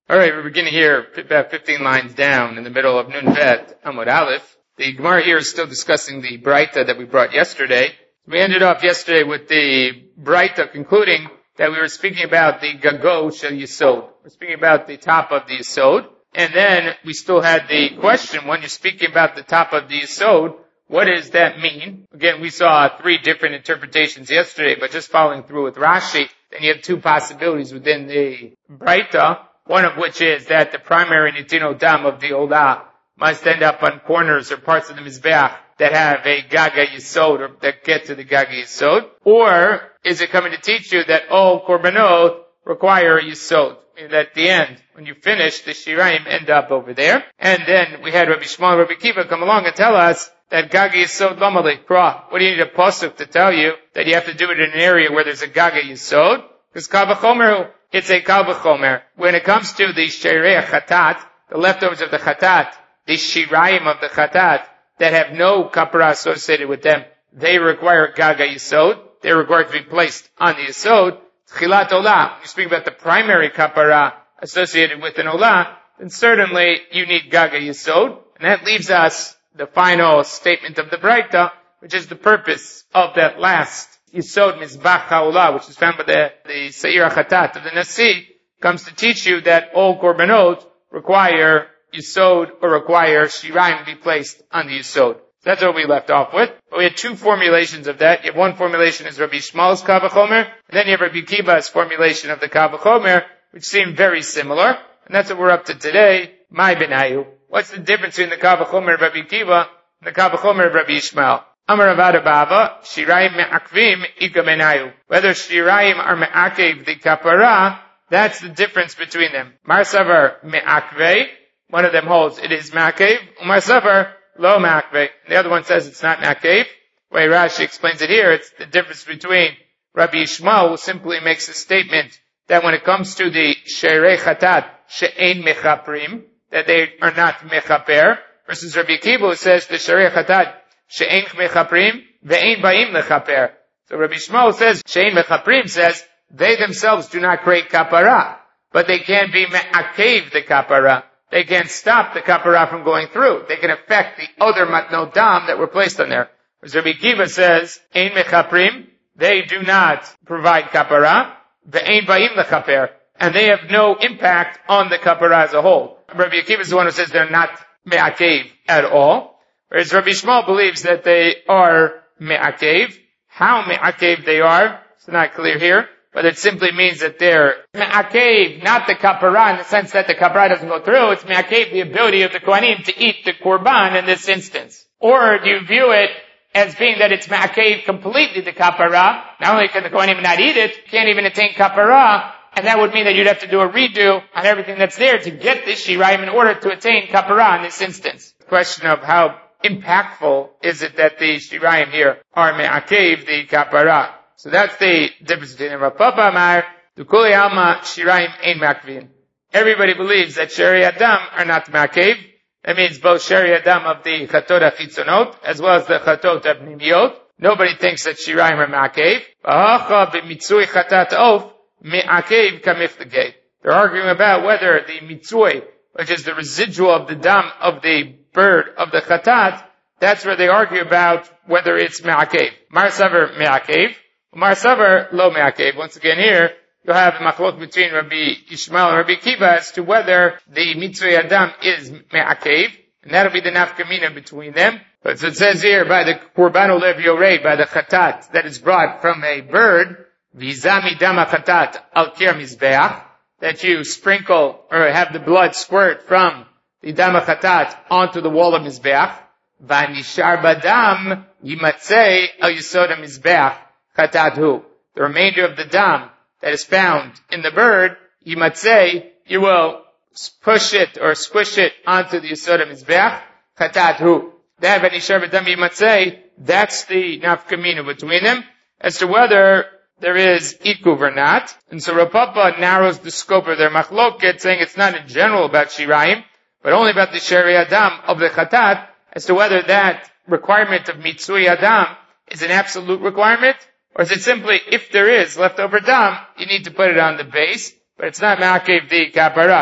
All right, we're beginning here about 15 lines down in the middle of Nun Vet Amud Aleph. The Gemara here is still discussing the Braita that we brought yesterday. We ended off yesterday with the Braita concluding that we were speaking about the Gago Shel Yisod. We're speaking about the top of the Yisod. And then we still had the question, when you're speaking about the top of the Yisod, what does that mean? Again, we saw three different interpretations yesterday, but just following through with Rashi, then you have two possibilities within the Braita. One of which is that the primary Nitino Dam of the Olah must end up on corners or parts of the Mizbeach that have a Gaga Yisod or that get to the Gaga Yisod. Or is it coming to teach you that all Korbanot require a Yisod? And at the end, when you finish, the Shiraim end up over there. And then we had Rabbi Shmuel and Rabbi Kiva come along and tell us that Gaga Yisod Lomali Krah. What do you need a pasuk to tell you that you have to do it in an area where there's a Gaga Yisod? Because Kal V'chomer, it's a Kal V'chomer. When it comes to the Sherei Chatat, the leftovers of the Chatat, the Shiraim of the Chatat, that have no Kapara associated with them, they require Gaga Yisod. They're required to be placed on the Yisod. Chilat Olah, when you speak about the primary Kapara associated with an Olah, then certainly you need Gaga Yisod. And that leaves us the final statement of the Braita, which is the purpose of that last Yisod Mizbach HaOlah, which is found by the Seir HaChatat of the Nasi, comes to teach you that all Korbanot require Yisod or require Shiraim to be placed on the Yisod. So that's what we left off with. But we had two formulations of that. You have one formulation is Rabbi Shmuel's Kal V'chomer, and then you have Rabbi Kiva's formulation of the Kal V'chomer, which seem very similar. And that's what we're up to today. My Benayu. What's the difference between the Kal V'chomer of Rabbi Kiva and the Kal V'chomer of Rabbi Yishmael? Amar Avada Bava, Shiraim Me'akvim Ika Benayu. Whether Shiraim are Me'akev the Kapara, that's the difference between them. Mar Savar Me'akve, one of them holds it is Me'akev, Mar Savar Lo Me'akve. The other one says it's not Me'akev. The way Rashi explains it here, it's the difference between Rabbi Yishmael, who simply makes a statement that when it comes to the Sherei Chatat, She'ein Mechaprim, that they are not Mechaper, versus Rabbi Kiva, who says the Sherei Chatat, She'ein Mechaprim, Ve'ein Ba'im Lechaper. So Rabbi Shmuel says, She'ein Mechaprim says, they themselves do not create kapara, but they can be me'akev the kapara. They can stop the kapara from going through. They can affect the other matnot dam that were placed on there. As Rabbi Kiva says, Ein Mechaprim, they do not provide kapara, Ve'ein Ba'im Lechaper, and they have no impact on the kapara as a whole. Rabbi Akiva is the one who says they're not me'akev at all. Whereas Rabbi Shmuel believes that they are me'akev. How me'akev they are, it's not clear here, but it simply means that they're me'akev, not the kapara in the sense that the kapara doesn't go through, it's me'akev the ability of the Kohanim to eat the korban in this instance. Or do you view it as being that it's me'akev completely the kapara, not only can the Kohanim not eat it, can't even attain kapara, and that would mean that you'd have to do a redo on everything that's there to get this shiraim in order to attain kapara in this instance. The question of how impactful is it that the shiraim here are me'akev the kapara? So that's the difference between them. Rav Papa Amar, Dukuli Alma shiraim ein me'akvin. Everybody believes that Sheri Adam are not me'akev. That means both Sheri Adam of the Chatot HaChitzonot as well as the Chatot HaPnimiyot. Nobody thinks that shiraim are me'akev. V'hacha b'mitzui chatat of me'akev kamiflegei. They're arguing about whether the mitzui, which is the residual of the dam of the bird of the chatat, that's where they argue about whether it's me'akev. Mar savar me'akev, Mar savar lo me'akev. Once again here, you'll have a machlok between Rabbi Yishmael and Rabbi Kiva as to whether the mitzvah adam is me'akev, and that'll be the nafkamina between them. But so it says here, by the korban olev yorei, by the chatat that is brought from a bird, vizami dama chatat al kir mizbeach, that you sprinkle or have the blood squirt from the dam chatat onto the wall of mizbeach, v'nishar badam yimatzei al yisod mizbeach chatathu. The remainder of the dam that is found in the bird, yimatzei, you will push it or squish it onto the yisod mizbeach chatathu. That v'nishar badam yimatzei, that's the nafkamina between them as to whether there is ikuv or not. And so Rav Papa narrows the scope of their machloket, saying it's not in general about shiraim, but only about the sheri adam of the chatat, as to whether that requirement of mitzui adam is an absolute requirement, or is it simply, if there is leftover dam, you need to put it on the base, but it's not ma'akev the kapara. So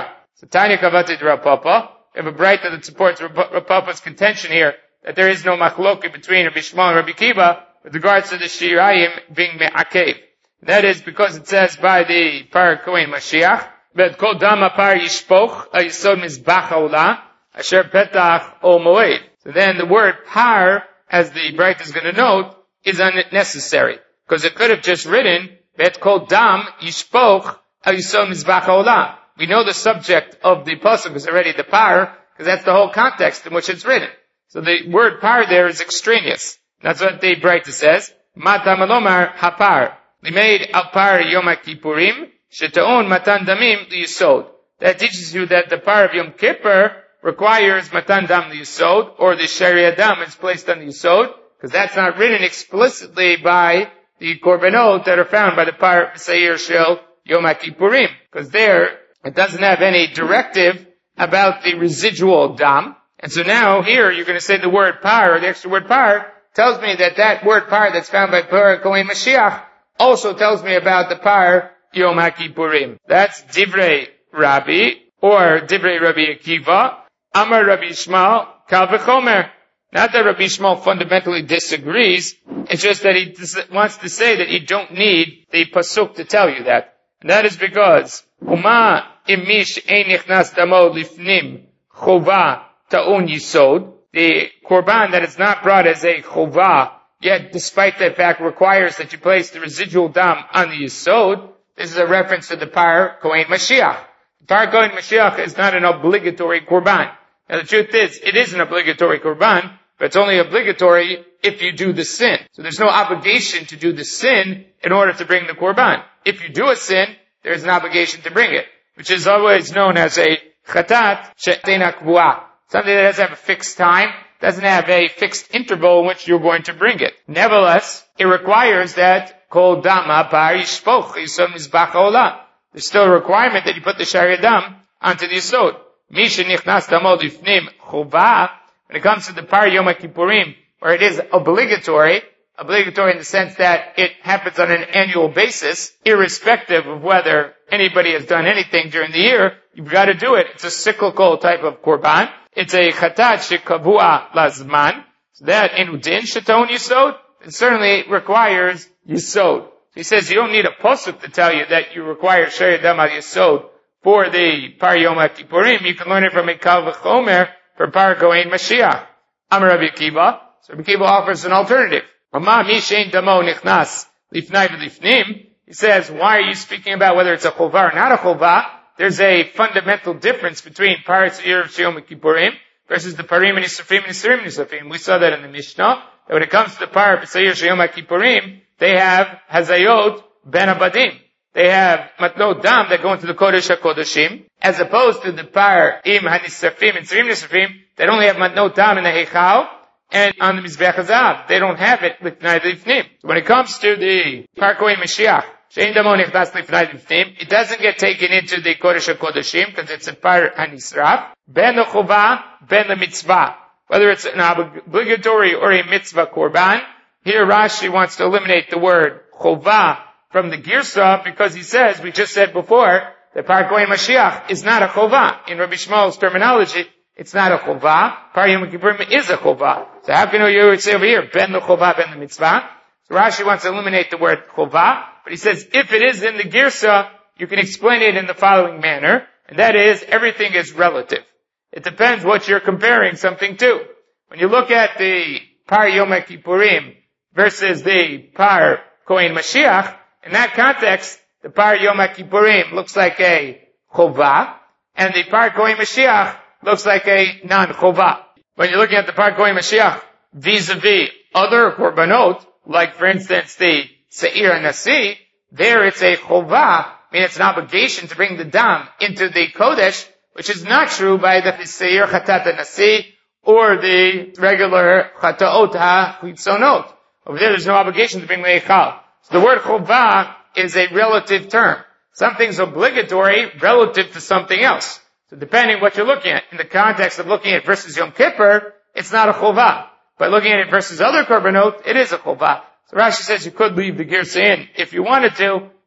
So Tanya Kavati Rav Papa, we have a braita that supports Rav Papa's contention here that there is no machloket between Rabbi Shmuel and Rabbi Kiva with regards to the Shirayim being me'akev. That is because it says by the Par Kohen Mashiach, Bet kol dama par yishpoch ayisod mizbach haolah asher petach ol moed. So then the word par, as the braita is going to note, is unnecessary because it could have just written Bet kol dam yishpoch ayisod mizbach haolah. We know the subject of the pasuk is already the par because that's the whole context in which it's written. So the word par there is extraneous. That's what the braita says. Mata malomar hapar limeid al par yom kippurim shetaon matan damim liyisod. That teaches you that the par of Yom Kippur requires matan dam liyisod, or the shari adam is placed on the yisod, because that's not written explicitly by the korbanot that are found by the par seir shel Yom Kippurim, because there it doesn't have any directive about the residual dam. And so now here you're going to say the word par, or the extra word par, tells me that that word par that's found by Par Kohen Mashiach also tells me about the par Yom HaKippurim. That's Divrei Rabbi, or Divrei Rabbi Akiva, Amar Rabbi Shmuel, Kal V'chomer. Not that Rabbi Shmuel fundamentally disagrees, it's just that he wants to say that you don't need the pasuk to tell you that. And that is because, Uma imish ein nichnas damo lifnim chova ta'un yisod. The korban that is not brought as a chovah, yet despite that fact requires that you place the residual dam on the yisod. This is a reference to the Par Kohen Mashiach. The Par Kohen Mashiach is not an obligatory korban. Now the truth is, it is an obligatory korban, but it's only obligatory if you do the sin. So there's no obligation to do the sin in order to bring the korban. If you do a sin, there is an obligation to bring it, which is always known as a chatat she'eina kvuah. Something that doesn't have a fixed time, doesn't have a fixed interval in which you're going to bring it. Nevertheless, it requires that kol dama par yishpoch yisod mizbach haolah. There's still a requirement that you put the shari dam onto the yisod. Misha nichnas damo lifnim chovah. When it comes to the par Yom Kippurim, where it is obligatory in the sense that it happens on an annual basis, irrespective of whether anybody has done anything during the year, you've got to do it. It's a cyclical type of korban. It's a chatat shekavua lazman. So that enudin sheton yisod, it certainly requires yisod. He says you don't need a pasuk to tell you that you require shari dam al yisod for the par Yom Kippurim. You can learn it from a Kal V'chomer for Par Kohen Mashiach. Amar Rabbi Akiva. So Rabbi Akiva offers an alternative. He says, why are you speaking about whether it's a chovah or not a chovah? There's a fundamental difference between Paras Erev Yom Kippurim versus the Parim and Nisafim and Nisirim and Nisafim. We saw that in the Mishnah, that when it comes to the Par Erev Yom Kippurim, they have Hazayot Ben Abadim. They have Matnot Dam that go into the Kodesh HaKodeshim, as opposed to the Par Im HaNisafim and Nisirim Nisafim that only have Matnot Dam in the Heichal, and on the Mizbech HaZahav, they don't have it lifnai lifnim. So when it comes to the Par Kohen Mashiach, she'ein damo nichnas lifnai lifnim, it doesn't get taken into the Kodesh HaKodeshim because it's a Par HaNisraf, ben l'chovah, ben l'mitzvah. Whether it's an obligatory or a mitzvah korban, here Rashi wants to eliminate the word chovah from the Girsa because he says, we just said before, that Par Kohen Mashiach is not a chovah. In Rabbi Shmuel's terminology, it's not a chovah. Par Yom Kippurim is a chovah. So how can you would say over here, ben the chovah, ben the mitzvah? So Rashi wants to eliminate the word chovah, but he says if it is in the Girsa, you can explain it in the following manner, and that is, everything is relative. It depends what you're comparing something to. When you look at the Par Yom Kippurim versus the Par Kohen Mashiach, in that context, the Par Yom Kippurim looks like a chovah, and the Par Kohen Mashiach looks like a non-chovah. When you're looking at the Par Kohen Mashiach vis-a-vis other korbanot, like for instance the Seir Nasi, there it's a chovah, meaning it's an obligation to bring the dam into the Kodesh, which is not true by the Seir Chatat Nasi or the regular Chataot HaChitzonot. Over there's no obligation to bring the Eichal. So the word chovah is a relative term. Something's obligatory relative to something else. So depending what you're looking at, in the context of looking at versus Yom Kippur, it's not a chovah. But looking at it versus other korbanot, it is a chovah. So Rashi says you could leave the Girsa in if you wanted to,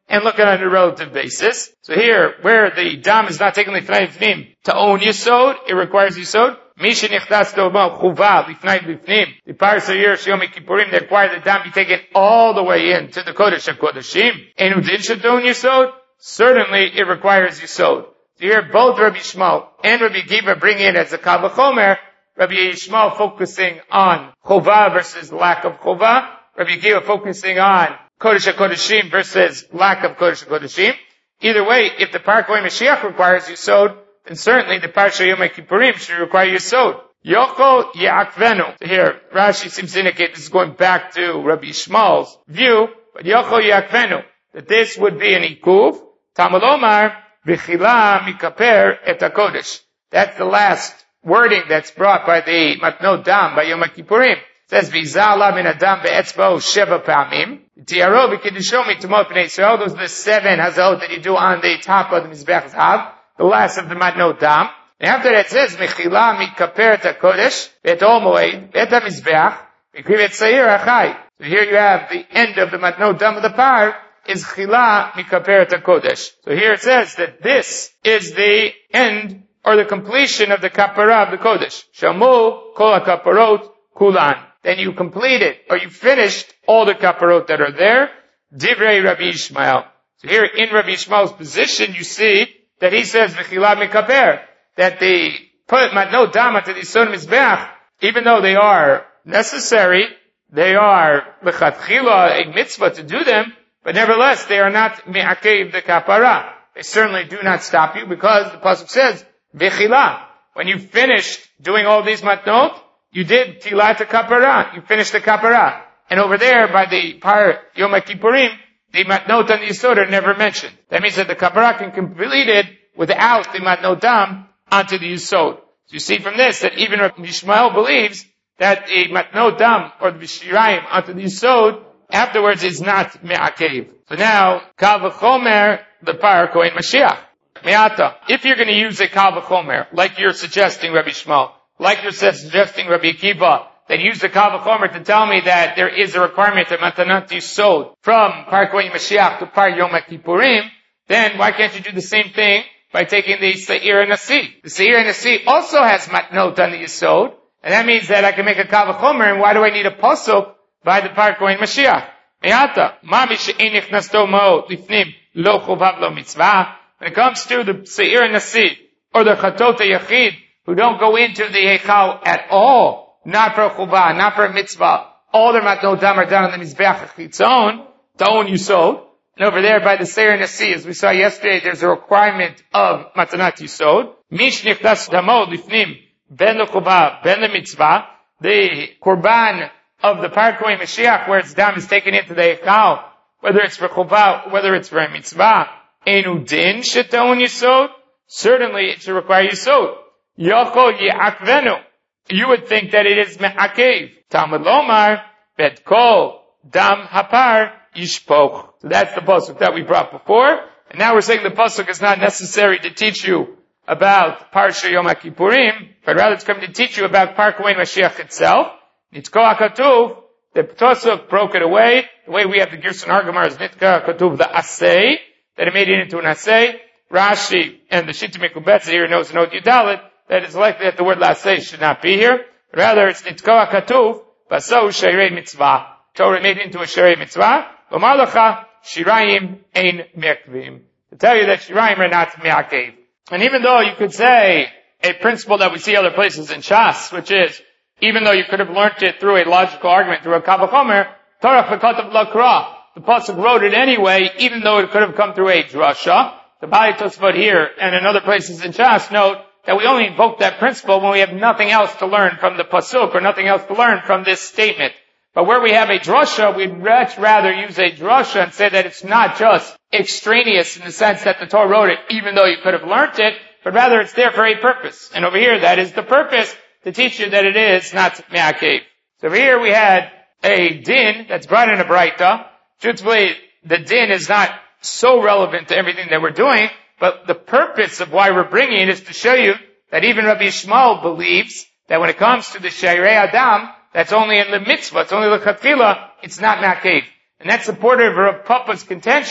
and look at it on a relative basis. So here, where the dam is not taken lifnai lifnim to own yisod, it requires yisod. Mishin ichtas do'mo chuva lifnai lifnim. The parsa here Yom Kippurim, they require the dam be taken all the way in to the Kodesh HaKodeshim. Enu din shadon yisod. Certainly, it requires yisod. So here, both Rabbi Yishmael and Rabbi Akiva bring in as a kal v'chomer. Rabbi Yishmael focusing on chova versus lack of chova. Rabbi Akiva focusing on Kodesh HaKodeshim versus lack of Kodesh HaKodeshim. Either way, if the Parak Kohen Mashiach requires Yisod, then certainly the Parsha Yom Kippurim should require Yisod. Yoko Ya'akvenu. So here, Rashi seems to indicate this is going back to Rabbi Yishmael's view, but Yoko Ya'akvenu, that this would be an ikuv. Talmud Omar, V'chila mikaper et HaKodesh. That's the last wording that's brought by the Matnot Dam, by Yom Kippurim. It says, V'zala min adam be'etzba'o sheva pa'amim. Tiaro v'kedishom mitumot b'nei Yisrael. Those are the 7 hazot that you do on the top of the Mizbech Zav, the last of the Matnot Dam. And after that it says, Mechila mikaper et HaKodesh, be'et ol moed, be'et ha-Mizbech, v'kriv et seir achai. So here you have the end of the Matnot Dam of the par, is Chila mikaper et HaKodesh. So here it says that this is the end, or the completion of the kapara of the Kodesh. Shamu kol ha-kaparot kulan. Then you complete it, or you finished all the kaparot that are there. Divrei Rabbi Yishmael. So here in Rabbi Yishmael's position, you see that he says v'chila mikaper, that the put matnot dama to the Yisod Mizbeach, even though they are necessary, they are l'chatchila a mitzvah to do them, but nevertheless they are not me'akev the kapara. They certainly do not stop you, because the pasuk says v'chila. When you finished doing all these matnot, you did tilat kapara. You finished the kapara. And over there, by the par Yom Kippurim, the matnot and the yisod are never mentioned. That means that the kapara can be completed without the matnot dam onto the yisod. So you see from this that even Rabbi Yishmael believes that the matnot dam or the shirayim onto the yisod afterwards is not me'akev. So now, kal v'chomer, the par Kohen Mashiach. Me'ata. If you're going to use a kal v'chomer, like you're suggesting, Rabbi Yishmael, like you're suggesting, Rabbi Akiva, that use the kal v'chomer to tell me that there is a requirement of matanat yisod from par Kohen Mashiach to par Yom Kippurim, then why can't you do the same thing by taking the Seir Nasi? The Seir Nasi also has matnot on the yisod, and that means that I can make a kal v'chomer, and why do I need a pasuk by the par Kohen Mashiach? Me'ata, ma mishe'en nichnasto mo lifnim lo chovav lo mitzvah. When it comes to the Seir Nasi, or the Chatot HaYachid, who don't go into the Heichal at all, not for a chuvah, not for a mitzvah. All their matnot dam are done on the Mizbeach HaChitzon, to own Yisod. And over there by the Seir Nasi, as we saw yesterday, there's a requirement of matanat Yisod. Mish nichtas damo lifnim, ben l'chuvah, ben l'mitzvah. The korban of the par Kohen Mashiach, where its dam is taken into the Heichal, whether it's for chuvah, whether it's for a mitzvah, enu din shetaon Yisod, certainly it should require Yisod. Yoko Ya'akvenu. You would think that it is me'akev. Talmud Lomar, bet kol dam hapar yishpoch. So that's the pasuk that we brought before. And now we're saying the pasuk is not necessary to teach you about Parsha Yom Kippurim, but rather it's coming to teach you about Par Kohen Mashiach itself. Nitka Katuv, the pasuk broke it away. The way we have the Girson Argamar is Nitka Katuv, the asay, that it made it into an asay. Rashi and the Shita Mikubetz here knows no Yudalit, that it's likely that the word laseh should not be here. Rather, it's nitkoa katuv, baso shirei mitzvah. Torah made it into a shirei mitzvah. Lomar lecha, shirayim ein me'akvim. To tell you that shirayim are not me'akev. And even though you could say a principle that we see other places in Shas, which is, even though you could have learnt it through a logical argument, through a kal v'chomer, Torah v'kotav l'kra. The pasuk wrote it anyway, even though it could have come through a drasha. The Bali Tosfot here and in other places in Shas note that we only invoke that principle when we have nothing else to learn from the pasuk or nothing else to learn from this statement. But where we have a drasha, we'd much rather use a drasha and say that it's not just extraneous in the sense that the Torah wrote it even though you could have learnt it, but rather it's there for a purpose. And over here, that is the purpose, to teach you that it is not me'akev. So over here we had a din that's brought in a braita. Truthfully, the din is not so relevant to everything that we're doing, but the purpose of why we're bringing it is to show you that even Rabbi Yishmael believes that when it comes to the Shirei Adam, that's only in the mitzvah, it's only the chatchila, it's not me'akev. And that's supportive of Rav Papa's contention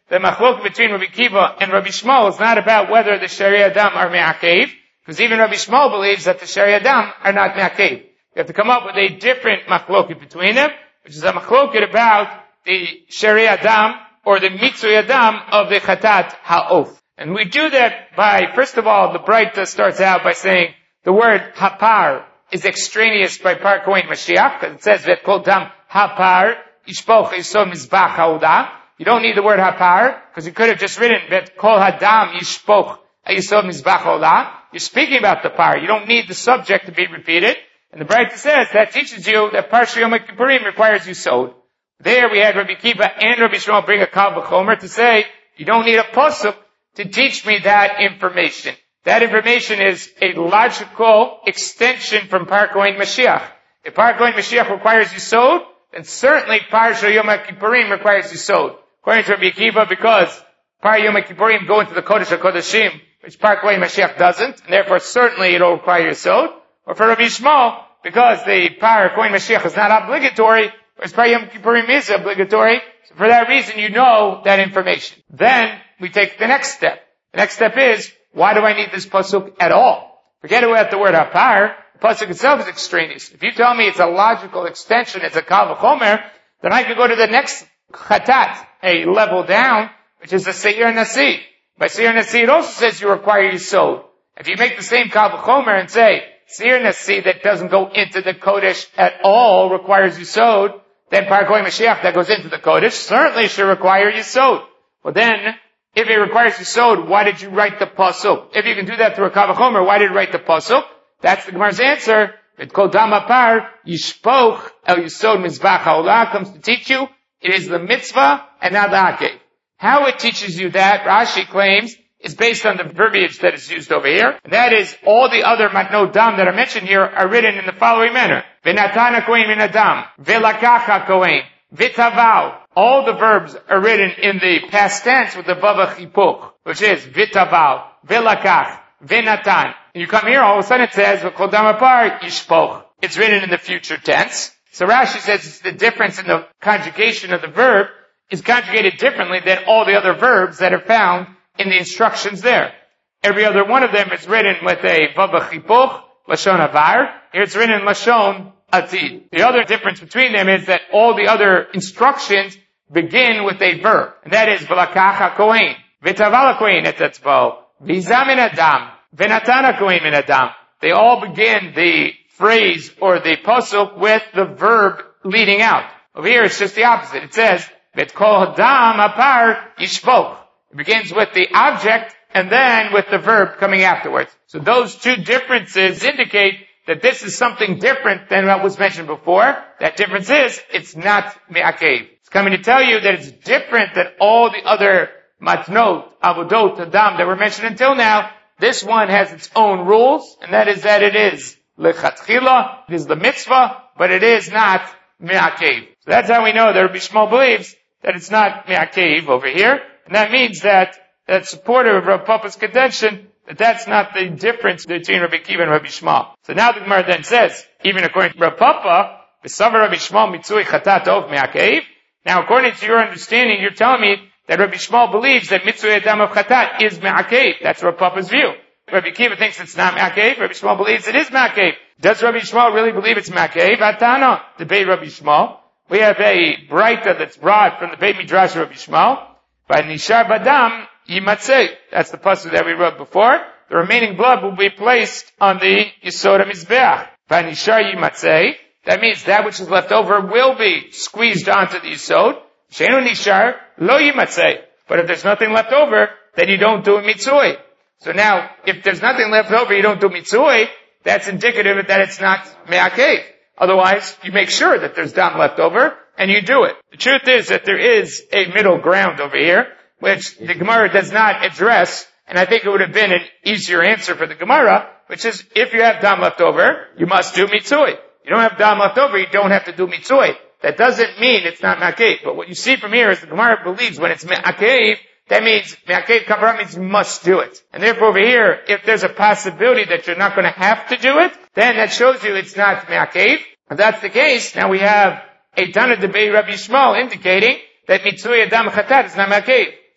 the machlok between Rabbi Kiva and Rabbi Shmuel is not about whether the Shari Adam are me'akev, because even Rabbi Shmuel believes that the Shari Adam are not me'akev. You have to come up with a different machloket between them, which is a machloket about the Shari Adam or the Mitzui Adam of the Chatat Ha'of. And we do that by, first of all, the Braita starts out by saying the word hapar is extraneous by Par Kohen Mashiach, because it says that kol dam hapar ishpoch yisod mizbach ha'odah. You don't need the word hapar, because you could have just written that kol hadam yishpoch yisod mizbach ha'odah. You're speaking about the par. You don't need the subject to be repeated. And the Braita says that teaches you that Parsha Yom Kippurim requires yisod. There we had Rabbi Kiva and Rabbi Shmuel bring a kal v'chomer to say you don't need a pasuk to teach me that information. That information is a logical extension from Par Kohen Mashiach. If Par Kohen Mashiach requires yisod, then certainly Parsha Yom Kippurim requires yisod. According to Rabbi Akiva, because Par Yom Kippurim go into the Kodesh HaKodeshim, which Par Kohen Mashiach doesn't, and therefore certainly it'll require yisod. Or for Rabbi Shmuel, because the Par Kohen Mashiach is not obligatory, whereas Par Yom Kippurim is obligatory, so for that reason you know that information. Then we take the next step. The next step is, why do I need this pasuk at all? Forget about the word hapar. The pasuk itself is extraneous. If you tell me it's a logical extension, it's a kal v'chomer, then I can go to the next chatat, a level down, which is the seir nasi. By seir nasi, it also says you require yisod. If you make the same kal v'chomer and say seir nasi that doesn't go into the kodesh at all requires yisod, then Par Kohen Mashiach that goes into the kodesh certainly should require yisod. Well then, if it requires yisod, why did you write the pasuk? If you can do that through a kal v'chomer, why did you write the pasuk? That's the Gemara's answer. It kol dam hapar yishpoch el yisod mizbach ha'olah comes to teach you. It is the mitzvah and not the hakev. How it teaches you that, Rashi claims, is based on the verbiage that is used over here. And that is, all the other matnot dam that are mentioned here are written in the following manner. V'natan kohen min adam, v'lakach kohen, v'taval. All the verbs are written in the past tense with the vav chipuch, which is v'taval, v'lakach, v'natan. And you come here, all of a sudden it says, v'kol dam hapar yishpoch. It's written in the future tense. So Rashi says it's the difference in the conjugation of the verb is conjugated differently than all the other verbs that are found in the instructions there. Every other one of them is written with a vav chipuch, lashon avar. Here it's written in lashon atid. The other difference between them is that all the other instructions begin with a verb, and that is v'lakach kohen, v'taval kohen et etzbo, v'zamin adam, v'natan kohen min adam. They all begin the phrase or the pasuk with the verb leading out. Over here it's just the opposite. It says v'tkol hadam hapar yishpoch. It begins with the object and then with the verb coming afterwards. So those two differences indicate that this is something different than what was mentioned before. That difference is, it's not me'akev. It's coming to tell you that it's different than all the other matnot, avodot, adam that were mentioned until now. This one has its own rules, and that it is lechatchila, it is the mitzvah, but it is not me'akev. So that's how we know that Rabbi Shmuel believes that it's not me'akev over here, and that means that that's supportive of Rav Papa's contention that that's not the difference between Rabbi Kiva and Rabbi Shmuel. So now the Gemara then says, even according to Rav Papa, v'savar Rabbi Shmuel mitzui chatat of me'akev. Now according to your understanding, you're telling me that Rabbi Shmuel believes that mitzui adam of chatat is me'akev. That's Rav Papa's view. Rabbi Kiva thinks it's not me'akev. Rabbi Shmuel believes it is me'akev. Does Rabbi Shmuel really believe it's me'akev? Atana, debate Rabbi Shmuel. We have a braita that's brought from the Beit Midrash of Rabbi Shmuel. By nishar badam yimatzeh. That's the pasuk that we wrote before. The remaining blood will be placed on the Yisod HaMizbeach. By nishar yimatzeh. That means that which is left over will be squeezed onto the Yisod. Sheinu nishar lo yimatzeh. But if there's nothing left over, then you don't do a mitzui. So now, if there's nothing left over, you don't do mitzui, that's indicative that it's not me'akev. Otherwise, you make sure that there's dam left over, and you do it. The truth is that there is a middle ground over here, which the Gemara does not address, and I think it would have been an easier answer for the Gemara, which is, if you have dam left over, you must do mitzui. You don't have dam left over, you don't have to do mitzui. That doesn't mean it's not me'akev. But what you see from here is the Gemara believes when it's me'akev, that means me'akev kavra means you must do it. And therefore over here, if there's a possibility that you're not going to have to do it, then that shows you it's not me'akev. If that's the case, now we have a Tana debate Rabbi Shmuel indicating that mitzui adam chatat is not me'akev.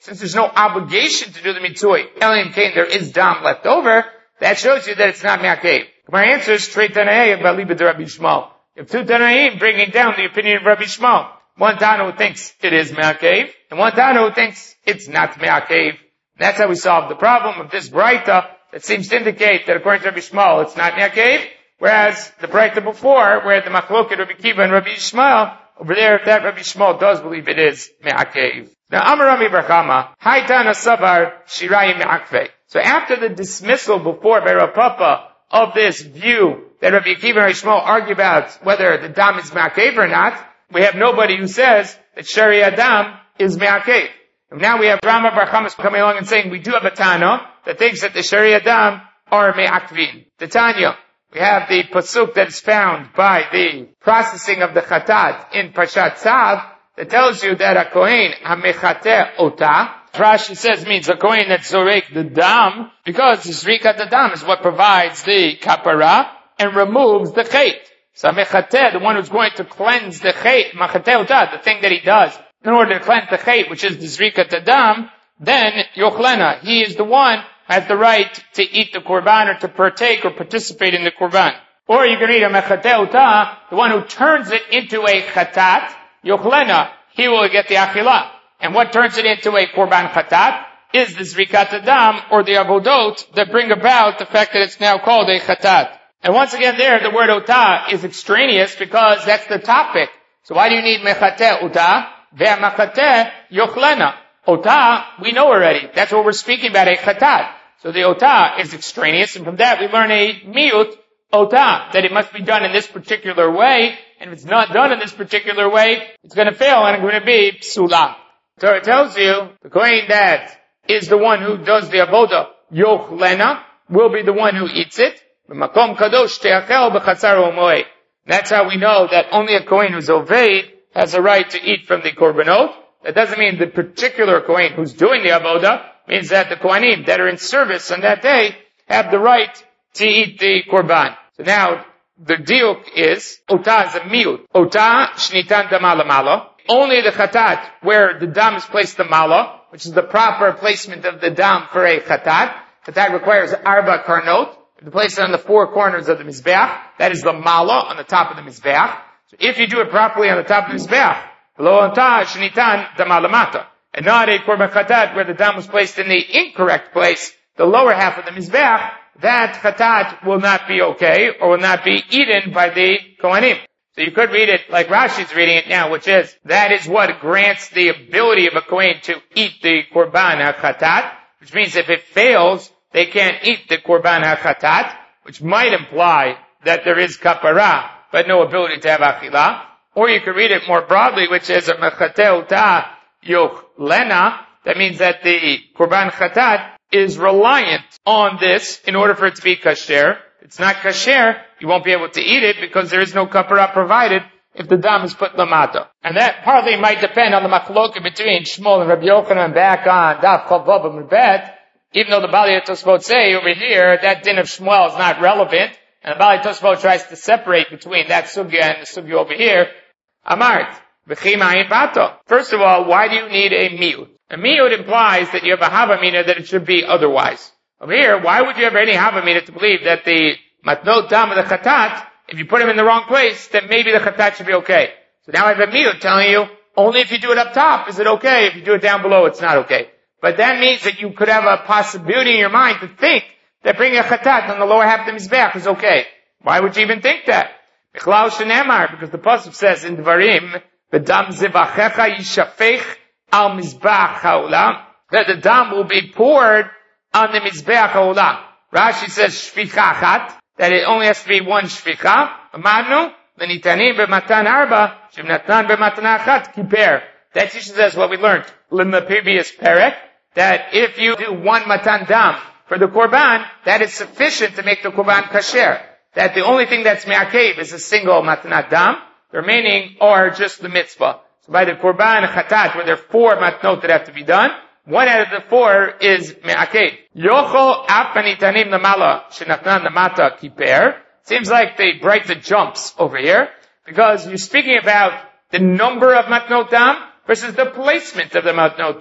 since there's no obligation to do the mitzvah, Elim Kain, there is dam left over, that shows you that it's not me'akev. My answer is Trei Tanaim Balibid Rabbi Shmuel. You have two Tanaim bringing down the opinion of Rabbi Shmuel. One Tana who thinks it is me'akev, and one Tana who thinks it's not me'akev. That's how we solve the problem of this Braita that seems to indicate that according to Rabbi Shmuel, it's not me'akev, whereas the Braita before, where the Machloket Rabbi Kiva and Rabbi Shmuel, over there, that Rabbi Shmuel does believe it is me'akev. Now, Amar Rami Barchama, Haitana Savar Shirayim Me'akveh. So after the dismissal before by Rav Papa of this view that Rabbi Akiva and Rabbi Shmuel argue about whether the dam is me'akev or not, we have nobody who says that Shari Adam is me'akev. And now we have Rama Barchama coming along and saying we do have a Tana that thinks that the Shari Adam are me'akvin. The Tanya, we have the pasuk that is found by the processing of the chatat in Parshat Tzav that tells you that a kohen hamechateh ota, Rashi says means a kohen that zorek the dam, because the zrikat the dam is what provides the kapara and removes the chet. So hamechateh, the one who's going to cleanse the chet, machateh ota, the thing that he does in order to cleanse the chet, which is the zrikat the dam, then yochlena, he is the one who has the right to eat the korban or to partake or participate in the korban. Or you can read a mechateh ota, the one who turns it into a chatat, Yochlena, he will get the achilah. And what turns it into a korban chatat is the zrikat adam or the avodot that bring about the fact that it's now called a chatat. And once again there, the word ota is extraneous because that's the topic. So why do you need mechateh ota? Ve'amachateh yochlena. Ota, we know already. That's what we're speaking about, a chatat. So the ota is extraneous, and from that we learn a miut ota, that it must be done in this particular way, and if it's not done in this particular way, it's going to fail and it's going to be psula. So it tells you, the kohen that is the one who does the avoda, yochlena, will be the one who eats it. Makom kadosh te'achel b'chatzar u'moed. That's how we know that only a kohen who's oved has a right to eat from the korbanot. That doesn't mean the particular kohen who's doing the avoda, means that the kohanim that are in service on that day have the right to eat the korban. So now, the diuk is, ota is a miut. Ota, shnitan damala mala. Only the chatat, where the dam is placed the mala, which is the proper placement of the dam for a chatat. Chatat requires arba karnot. To place it on the four corners of the mizbeach. That is the mala on the top of the mizbeach. So if you do it properly on the top of the mizbeach, lo ota, shnitan damala mata. And not a korban chatat where the dam was placed in the incorrect place, the lower half of the mizbeach, that chatat will not be okay, or will not be eaten by the kohanim. So you could read it like Rashi's reading it now, which is, that is what grants the ability of a kohen to eat the korban ha-chatat, which means if it fails, they can't eat the korban ha-chatat, which might imply that there is kapara, but no ability to have achilah. Or you could read it more broadly, which is a mechateh uta yochlena, that means that the korban chatat is reliant on this in order for it to be kasher. If it's not kasher, you won't be able to eat it because there is no kapara provided if the dam is put lamata. And that partly might depend on the machloka between Shmuel and Rabbi Yochanan back on Daf Chav Vav Amud Bet. Even though the Bali Tosfot say over here that din of Shmuel is not relevant, and the Bali Tosfot tries to separate between that sugya and the sugya over here. Amart, v'chima ein bato. First of all, why do you need a miut? A miut implies that you have a havamina that it should be otherwise. Over here, why would you have any havamina to believe that the matnot dam of the chatat, if you put them in the wrong place, then maybe the chatat should be okay. So now I have a miut telling you, only if you do it up top is it okay, if you do it down below it's not okay. But that means that you could have a possibility in your mind to think that bringing a chatat on the lower half of the mizbeach is okay. Why would you even think that? Because the pasuk says in Dvarim, "V'dam zivachecha yishafech al mizbeach haolam," that the dam will be poured on the mizbeach haolam. Rashi says shficha achat, that it only has to be one shficha. Amadnu l'nitanim b'matan arba shemnatan b'matan achat kiper. That teaches us what we learned in the previous perek, that if you do one matan dam for the korban, that is sufficient to make the korban kasher. That the only thing that's me'akev is a single matanat dam. The remaining are just the mitzvah. So by the korban chatat, where there are 4 matnot that have to be done, one out of the 4 is me'akev. Yochol ap anitanim namala shenatnan namata kiper. Seems like the Braita jumps over here, because you're speaking about the number of matnot dam versus the placement of the matnot dam.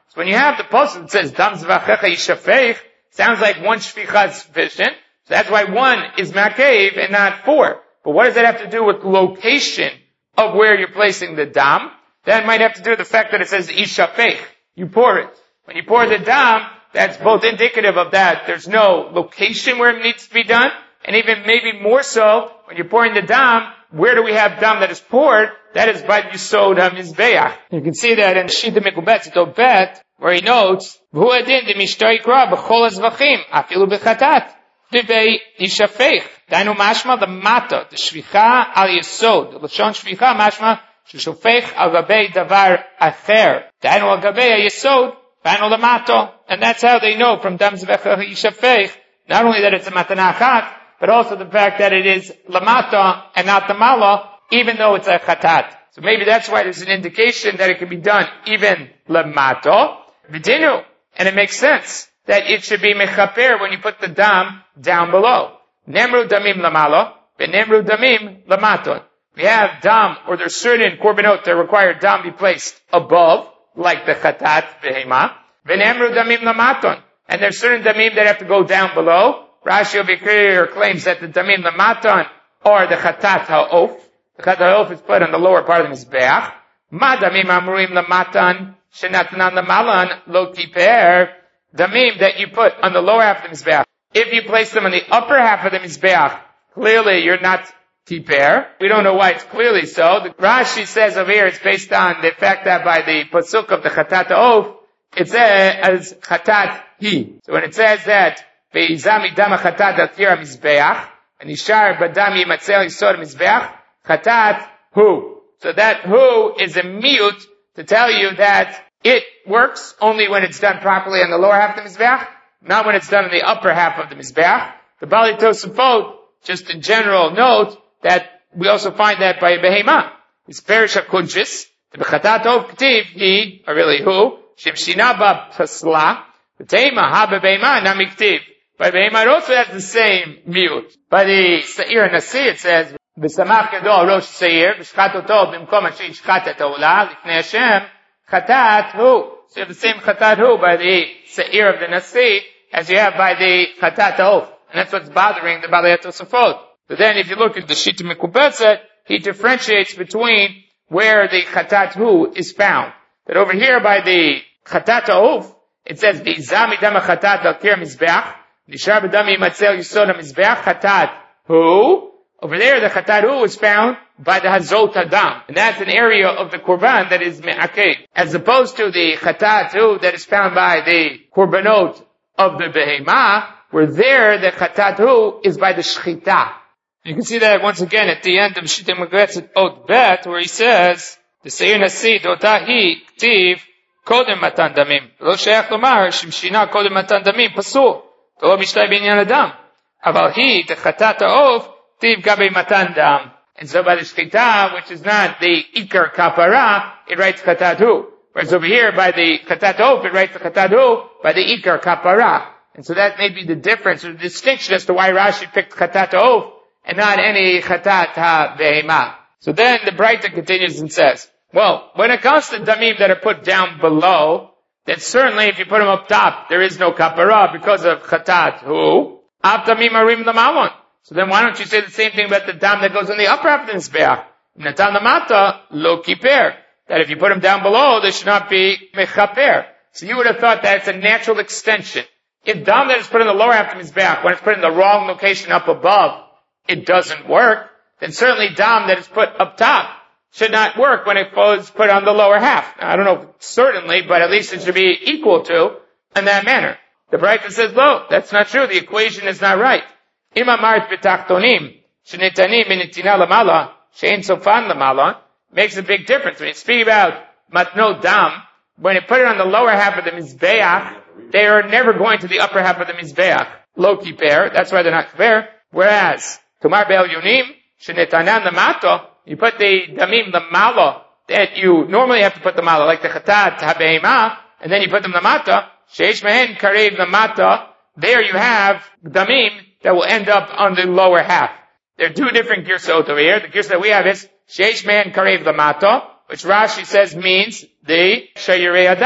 So when you have the pasuk that says dam zvachecha yishafech, sounds like one shficha is sufficient. So that's why one is makev and not four. But what does that have to do with location of where you're placing the dam? That might have to do with the fact that it says yishafech. You pour it. When you pour the dam, that's both indicative of that. There's no location where it needs to be done, and even maybe more so, when you're pouring the dam, where do we have dam that is poured? That is by Yisod HaMizbeach. You can see that in Shita Mikubetz, Bet, where he notes, V'hu adin de mishtoi kra b'chol hazvachim, afilu b'chatat, d'vei yishafech. Dainu mashma the mata, the shvicha al yisod. The lashon shvicha mashma, sheshofech al gabei davar acher. Dainu al gabei yisod, dainu lamato. And that's how they know from dam zvecha yishafech, not only that it's a matana achat, but also the fact that it is lamata and not the mala, even though it's a chatat. So maybe that's why there's an indication that it can be done even lamato, vidinu. And it makes sense that it should be mechaper when you put the dam down below. Nemru damim lamalo, v'nemru damim lamaton. We have dam, or there's certain korbanot that require dam be placed above, like the chatat behema, v'nemru damim lamaton. And there's certain damim that have to go down below. Rashi over here claims that the damim lamaton are the chatat ha'of. The chatat ha'of is put on the lower part of the mizbeach. Ma damim amruim lamatan shenatnan lamalan lo kiper. Damim that you put on the lower half of the mizbeach. If you place them on the upper half of the mizbeach, clearly you're not kiper. We don't know why it's clearly so. The Rashi says over here it's based on the fact that by the pasuk of the chatat ha'of, it says as chatat he. So when it says that ve'izami dam chatat al kir mizbeach, and ishar badam yimatzel yisod mizbeach, chatat hu. So that hu is a mute to tell you that it works only when it's done properly on the lower half of the mizbeach, not when it's done on the upper half of the mizbeach. The Bali Tosafot, just in general, note that we also find that by behema. It's perish hakunchis, the bechatat ov k'tiv, he, or really who, shimshina ba pasla, v'teima ha bebehema nami k'tiv. By behema it also has the same mute. By the Seir Nasi it says, v'samach gadol rosh Seir, v'shchat oto b'mkom asher yishchat et ha'olah, l'fnei Hashem, chatat hu. So you have the same chatat hu by the Seir of the Nasi as you have by the chatat ha'of. And that's what's bothering the Balei Tosafot. But then if you look at the Shita Mikubetzet, he differentiates between where the chatat hu is found. That over here by the chatat ha'of, it says, v'izami dam chatat al kir mizbeach, nishar b'dam yimatzel yisod mizbeach chatat hu. Over there, the chatat hu is found by the hazot hadam. And that's an area of the korban that is me'aked. As opposed to the chatat hu that is found by the korbanot of the behemah, where there, the chatat hu is by the shchita. You can see that once again at the end of Shita Mikubetzet Ot Bet, where he says, the Seir Nasi dotahi k'tiv kodem matan damim. Lo sheach lomar shimshina kodem matan damim pasul. Lo mishtay binyan adam. Aval hi, the chatat ha'of, tiv gabe matan dam. And so by the shchita, which is not the ikar kapara, it writes chatat hu. Whereas over here, by the chatat ha'of, it writes the chatat hu by the ikar kapara. And so that may be the difference or the distinction as to why Rashi picked chatat ha'of and not any chatat ha'behema. So then the Braita continues and says, well, when it comes to damim that are put down below, then certainly if you put them up top, there is no kapara because of chatat hu. Av damim arim lamalon. So then why don't you say the same thing about the dam that goes on the upper half of the mizbeach? Natan lamata lo kiper. That if you put them down below, they should not be mechaper. So you would have thought that it's a natural extension. If dam that is put in the lower half of the mizbeach, when it's put in the wrong location up above, it doesn't work, then certainly dam that is put up top should not work when it was put on the lower half. Now, I don't know certainly, but at least it should be equal to in that manner. The Braita says, no, that's not true. The equation is not right. Imamart b'tachtonim shenetanim b'netina lamala she'en sofan lamala makes a big difference. When you speak about matno dam, when you put it on the lower half of the mizbeach, they are never going to the upper half of the mizbeach. Lo kiper, that's why they're not kiper. Whereas Tumar be'el yunim, shenetanan lamato, you put the damim, the malo, that you normally have to put the malo, like the chatat, habehema, and then you put them lamata, sheish mehen karev lamata, there you have damim that will end up on the lower half. There are two different girsot over here. The girsa that we have is sheish mehen karev lamata, which Rashi says means the shayirei adam.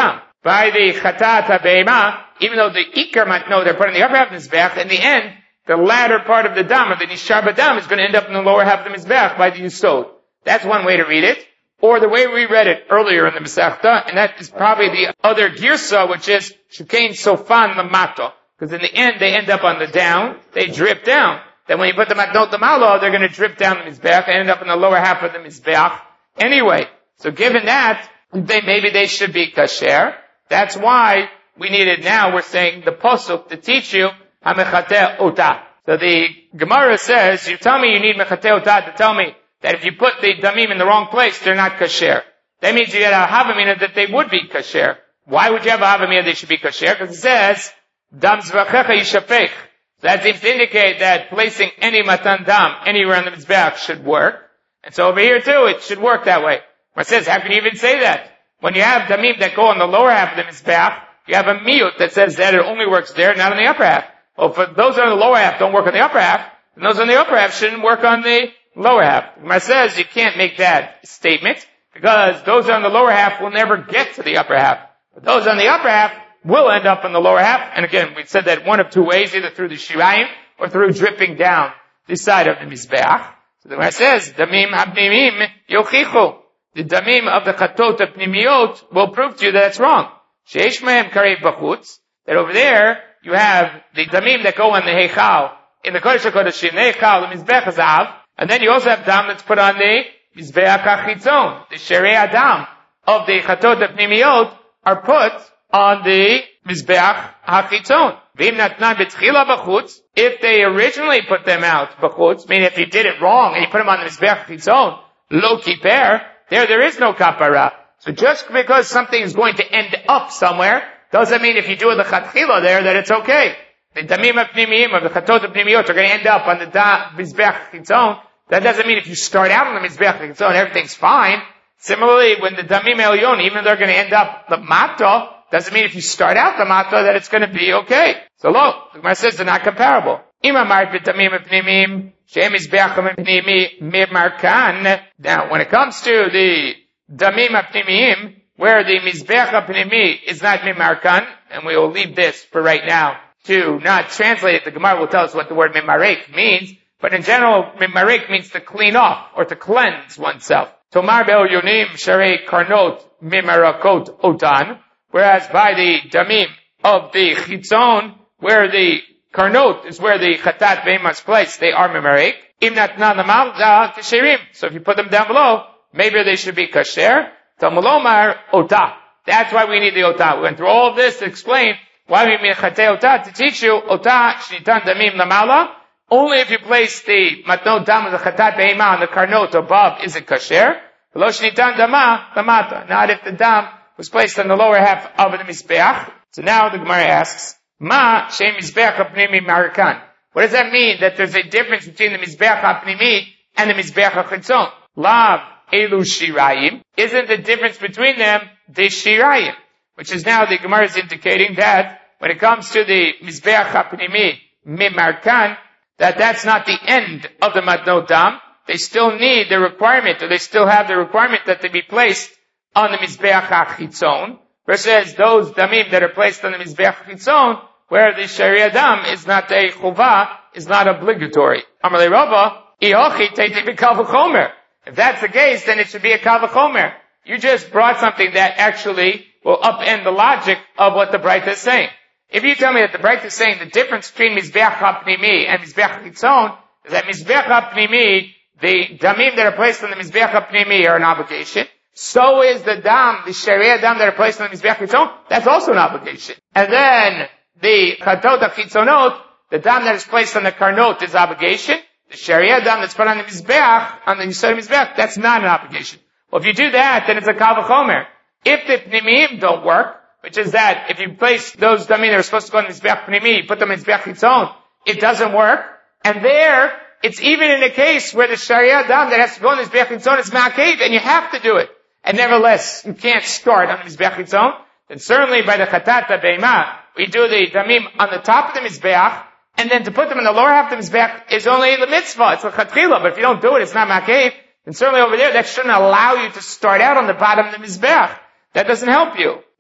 by the chatat habeima, even though the ikar might know they're put in the upper half of the mizbeach, in the end, the latter part of the dam, of the nishar badam, is going to end up in the lower half of the mizbeach by the yisod. That's one way to read it. Or the way we read it earlier in the Masechta, and that is probably the other girsa, which is shukein sofan lamato. Because in the end, they end up on the down, they drip down. Then when you put the matnot lamalo, they're going to drip down the mizbeach and end up in the lower half of the mizbeach. Anyway, so given that, maybe they should be kasher. That's why we need it now. We're saying the posuk to teach you hamechateh ota. So the Gemara says, you tell me you need mechateh ota to tell me that if you put the damim in the wrong place, they're not kasher. That means you get a havamina that they would be kasher. Why would you have a havamina they should be kasher? Because it says, dam zvachecha yishapech. So that seems to indicate that placing any matan dam anywhere on the mizbeach should work. And so over here too, it should work that way. It says, how can you even say that? When you have damim that go on the lower half of the mizbeach, you have a miyut that says that it only works there, not on the upper half. Well, for those on the lower half don't work on the upper half, and those on the upper half shouldn't work on the lower half. Gemara says you can't make that statement because those on the lower half will never get to the upper half. But those on the upper half will end up in the lower half. And again, we said that one of two ways, either through the shirayim or through dripping down the side of the mizbeach. So the Gemara says, damim habnimim yochichu. The damim of the chatot pnimiot will prove to you that it's wrong. Sheish mehem karev bachutz. That over there, you have the damim that go on the heichal, in the kodesh HaKodeshim, the heichal, the mizbeach hazav. And then you also have dam that's put on the mizbeach hachitzon. The sherei adam of the chatot pnimiot are put on the mizbeach hachitzon. V'im natnan b'tchila b'chutz. If they originally put them out b'chutz, meaning if you did it wrong and you put them on the mizbeach hachitzon, lo kiper, there is no kapara. So just because something is going to end up somewhere, doesn't mean if you do it the chatchila there that it's okay. The damim pnimiyim of the chatot pnimiyot are going to end up on the mizbeach hachitzon. That doesn't mean if you start out on the mizbeach hachitzon, everything's fine. Similarly, when the damim elyon, even though they're going to end up the mato, doesn't mean if you start out the mato that it's going to be okay. So look, the Gemara says they're not comparable. Now, when it comes to the damim pnimiyim, where the mizbeach pnimi is not mimarkan, and we will leave this for right now to not translate it. The Gemara will tell us what the word mimarek means, but in general, mimarek means to clean off or to cleanse oneself. Tomar be'oyonim sharei karnot mimarakot otan, whereas by the damim of the chitzon, where the karnot is where the chatat be'ima is placed, they are mimarek. Im natnan lamal za kasherim. So if you put them down below, maybe they should be kasher. Tamulomar ota. That's why we need the ota. We went through all of this to explain why we need chatei ota, to teach you ota shnitan damim lamala. Only if you place the matnot dam of the chatat be'ima on the karnot above is it kasher. Lo shnitan dama lamata. Not if the dam was placed on the lower half of the mizbeach. So now the Gemara asks, ma shem mizbeach hapnimi marikan. What does that mean? That there's a difference between the mizbeach hapnimi and the mizbeach hachitzon. Lav elu shirayim. Isn't the difference between them the shirayim? Which is now the Gemara is indicating that when it comes to the mizbeach hapnimi mimarkan, that's not the end of the matnot dam. They still need the requirement, or they still have the requirement that they be placed on the mizbeach hachitzon, versus those damim that are placed on the mizbeach hachitzon, where the sharia dam is not a chuvah, is not obligatory. Amalei Rava, ihochi teiti b'kal v'chomer. If that's the case, then it should be a kal v'chomer. You just brought something that actually will upend the logic of what the Braita is saying. If you tell me that the Braita is saying the difference between mizbeach hapnimi and mizbeach hachitzon is that mizbeach hapnimi, the damim that are placed on the mizbeach hapnimi are an obligation. So is the dam, the sharia dam that are placed on the mizbeach hachitzon, that's also an obligation. And then the chatot hachitzonot, the dam that is placed on the karnot is obligation. The sharia dam that's put on the mizbeach, on the yisod mizbeach, that's not an obligation. Well, if you do that, then it's a kal v'chomer. If the pnimiyim don't work, which is that if you place those damim that are supposed to go on the mizbeach pnimi, you put them in mizbeach chitzon, it doesn't work. And there, it's even in a case where the sharia dam that has to go on the mizbeach chitzon is ma'akev, and you have to do it. And nevertheless, you can't start on the mizbeach chitzon. Then certainly by the chatat be'ima, we do the damim on the top of the mizbeach, and then to put them in the lower half of the mizbeach is only the mitzvah. It's the chatchila, but if you don't do it, it's not ma'akev. And certainly over there, that shouldn't allow you to start out on the bottom of the mizbeach. That doesn't help you.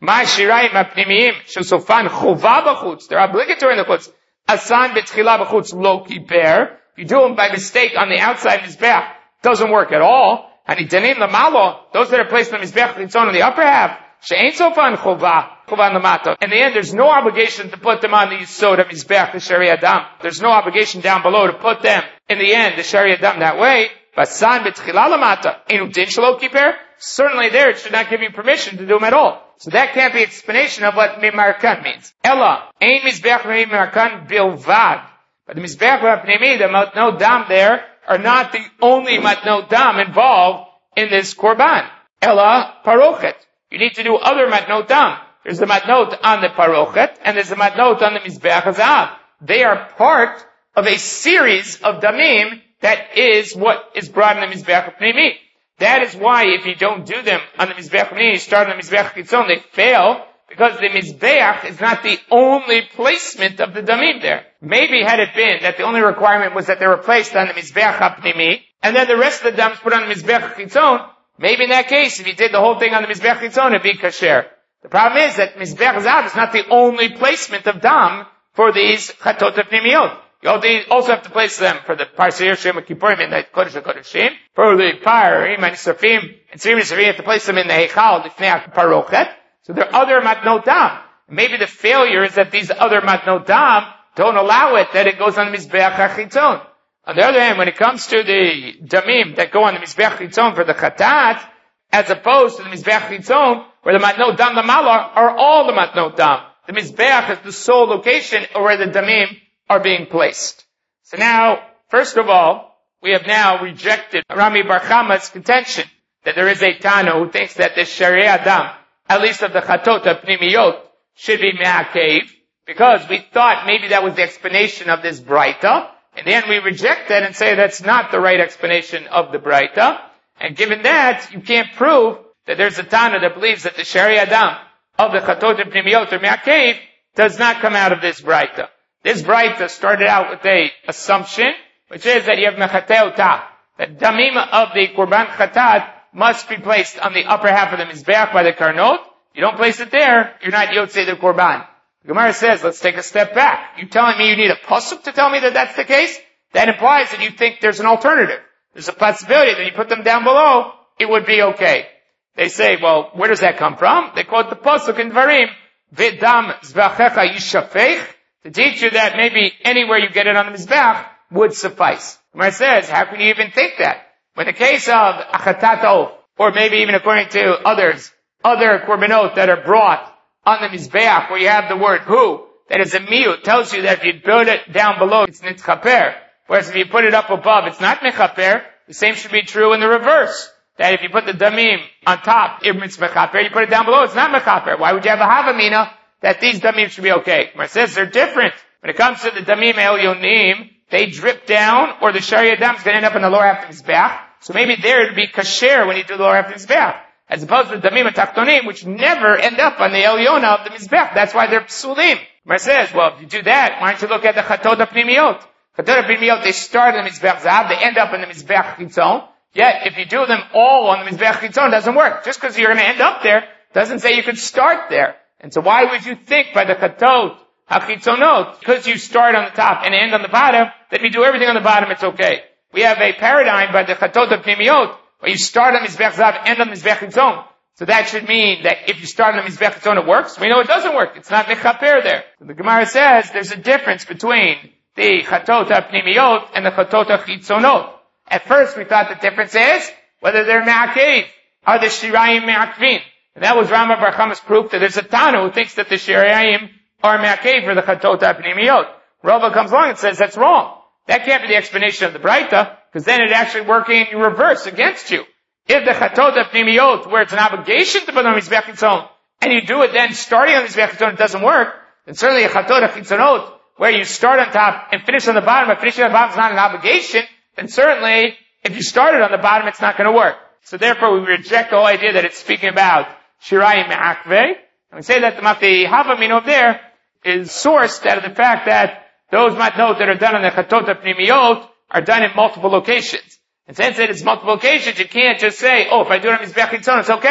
My shirayim apnimiyim shesofan chova b'chutz. They're obligatory in the chutz. Asan b'tchila b'chutz lo kiper. If you do them by mistake on the outside mizbeach, doesn't work at all. Hanidanim lamalo. Those that are placed on the mizbeach chitzon on the upper half. She'ain sofan chova lamata. In the end, there's no obligation to put them on the yisod of mizbeach the shari adam. There's no obligation down below to put them in the end the shari adam that way. Basan b'tchila lamata. Inu din shelo kiper. Certainly there it should not give you permission to do them at all. So that can't be explanation of what mimarkan means. Ella, ein mizbeach mimarkan bilvad. But the mizbeach v'apnimi, the matnot dam there, are not the only matnot dam involved in this korban. Ella parochet. You need to do other matnot dam. There's the matnot on the parochet, and there's the matnot on the mizbeach hazav. They are part of a series of damim that is what is brought in the mizbeach v'apnimi. That is why if you don't do them on the mizbeach v'apnimi, you start on the mizbeach chitzon, they fail, because the mizbeach is not the only placement of the damim there. Maybe had it been that the only requirement was that they were placed on the mizbeach hapnimi, and then the rest of the dams put on the mizbeach chitzon, maybe in that case, if you did the whole thing on the mizbeach chitzon, it'd be kasher. The problem is that mizbeach zav is not the only placement of dam for these chatot hapnimiyot. You also have to place them for the Parsir Shem Kippurim in the Kodesh HaKodeshim, for the Parim and Nisrafim and Tzivim Nisrafim, you have to place them in the Heichal, the Fnei Parochet. So there are other matnot dam. Maybe the failure is that these other matnot dam don't allow it, that it goes on the Mizbeach HaChitzon. On the other hand, when it comes to the damim that go on the Mizbeach HaChitzon for the Chatat, as opposed to the Mizbeach HaChitzon, where the matnot dam, the Malar, are all the matnot dam. The Mizbeach is the sole location where the damim are being placed. So now, first of all, we have now rejected Rami Bar Chama's contention that there is a Tana who thinks that the Shari Adam, at least of the Chatot Pnimiyot, should be Me'akev, because we thought maybe that was the explanation of this Braita, and then we reject that and say that's not the right explanation of the Braita, and given that, you can't prove that there's a Tana that believes that the Shari Adam of the Chatot Pnimiyot or Me'akev does not come out of this Braita. This Braita started out with a assumption, which is that you have Mechatei Otah, that damim of the Korban Chatat must be placed on the upper half of the Mizbeach by the Karnot. You don't place it there, you're not Yotzei the Korban. The Gemara says, let's take a step back. You're telling me you need a pasuk to tell me that that's the case? That implies that you think there's an alternative. There's a possibility that you put them down below, it would be okay. They say, well, where does that come from? They quote the pasuk in Dvarim, V'dam zvachecha yishafech, to teach you that maybe anywhere you get it on the Mizbeach would suffice. Gemara says, how can you even think that? When the case of Achatat Of, or maybe even according to others, other korbanot that are brought on the Mizbeach, where you have the word hu, that is a miyut, tells you that if you build it down below, it's nitchaper. Whereas if you put it up above, it's not mechaper. The same should be true in the reverse. That if you put the damim on top, it's mechaper. You put it down below, it's not mechaper. Why would you have a havamina that these damim should be okay? Gemara says they're different. When it comes to the damim elyonim, they drip down, or the shari adam is going to end up in the lower half of the mizbeach. So maybe there it'd be kasher when you do the lower half of the mizbeach, as opposed to the damim atachtonim, which never end up on the elyona of the mizbeach. That's why they're psulim. Gemara says, well, if you do that, why don't you look at the chatot pnimiyot? Chatot pnimiyot, they start in the mizbeach zav, they end up in the mizbeach chitzon. Yet, if you do them all on the mizbeach chitzon, it doesn't work. Just because you're going to end up there, doesn't say you could start there. And so why would you think by the chatot hachitzonot, because you start on the top and end on the bottom, that if you do everything on the bottom, it's okay? We have a paradigm by the chatot pnimiyot, where you start on mizbeach zav, end on mizbeach chitzon. So that should mean that if you start on the mizbeach chitzon, it works. We know it doesn't work. It's not mechaper there. So the Gemara says there's a difference between the chatot pnimiyot and the chatot hachitzonot. At first, we thought the difference is whether they're me'akev, are the shirayim me'akvin. And that was Rama Bar Chama's proof that there's a Tana who thinks that the shirayim are me'akev for the chatot pnimiyot. Rava comes along and says that's wrong. That can't be the explanation of the Braita, because then it's actually working in reverse against you. If the chatot pnimiyot, where it's an obligation to put on mizbeach chitzon, and you do it then starting on mizbeach chitzon, it doesn't work, then certainly a chatot chitzonot, where you start on top and finish on the bottom, but finishing on the bottom is not an obligation, then certainly, if you started on the bottom, it's not going to work. So therefore, we reject the whole idea that it's speaking about shirayim me'akve, and we say that the havamina of there is sourced out of the fact that those matnot that are done on the chatot pnimiyot are done in multiple locations. And since it is multiple locations, you can't just say, oh, if I do it on mizbeach chitzon, it's okay.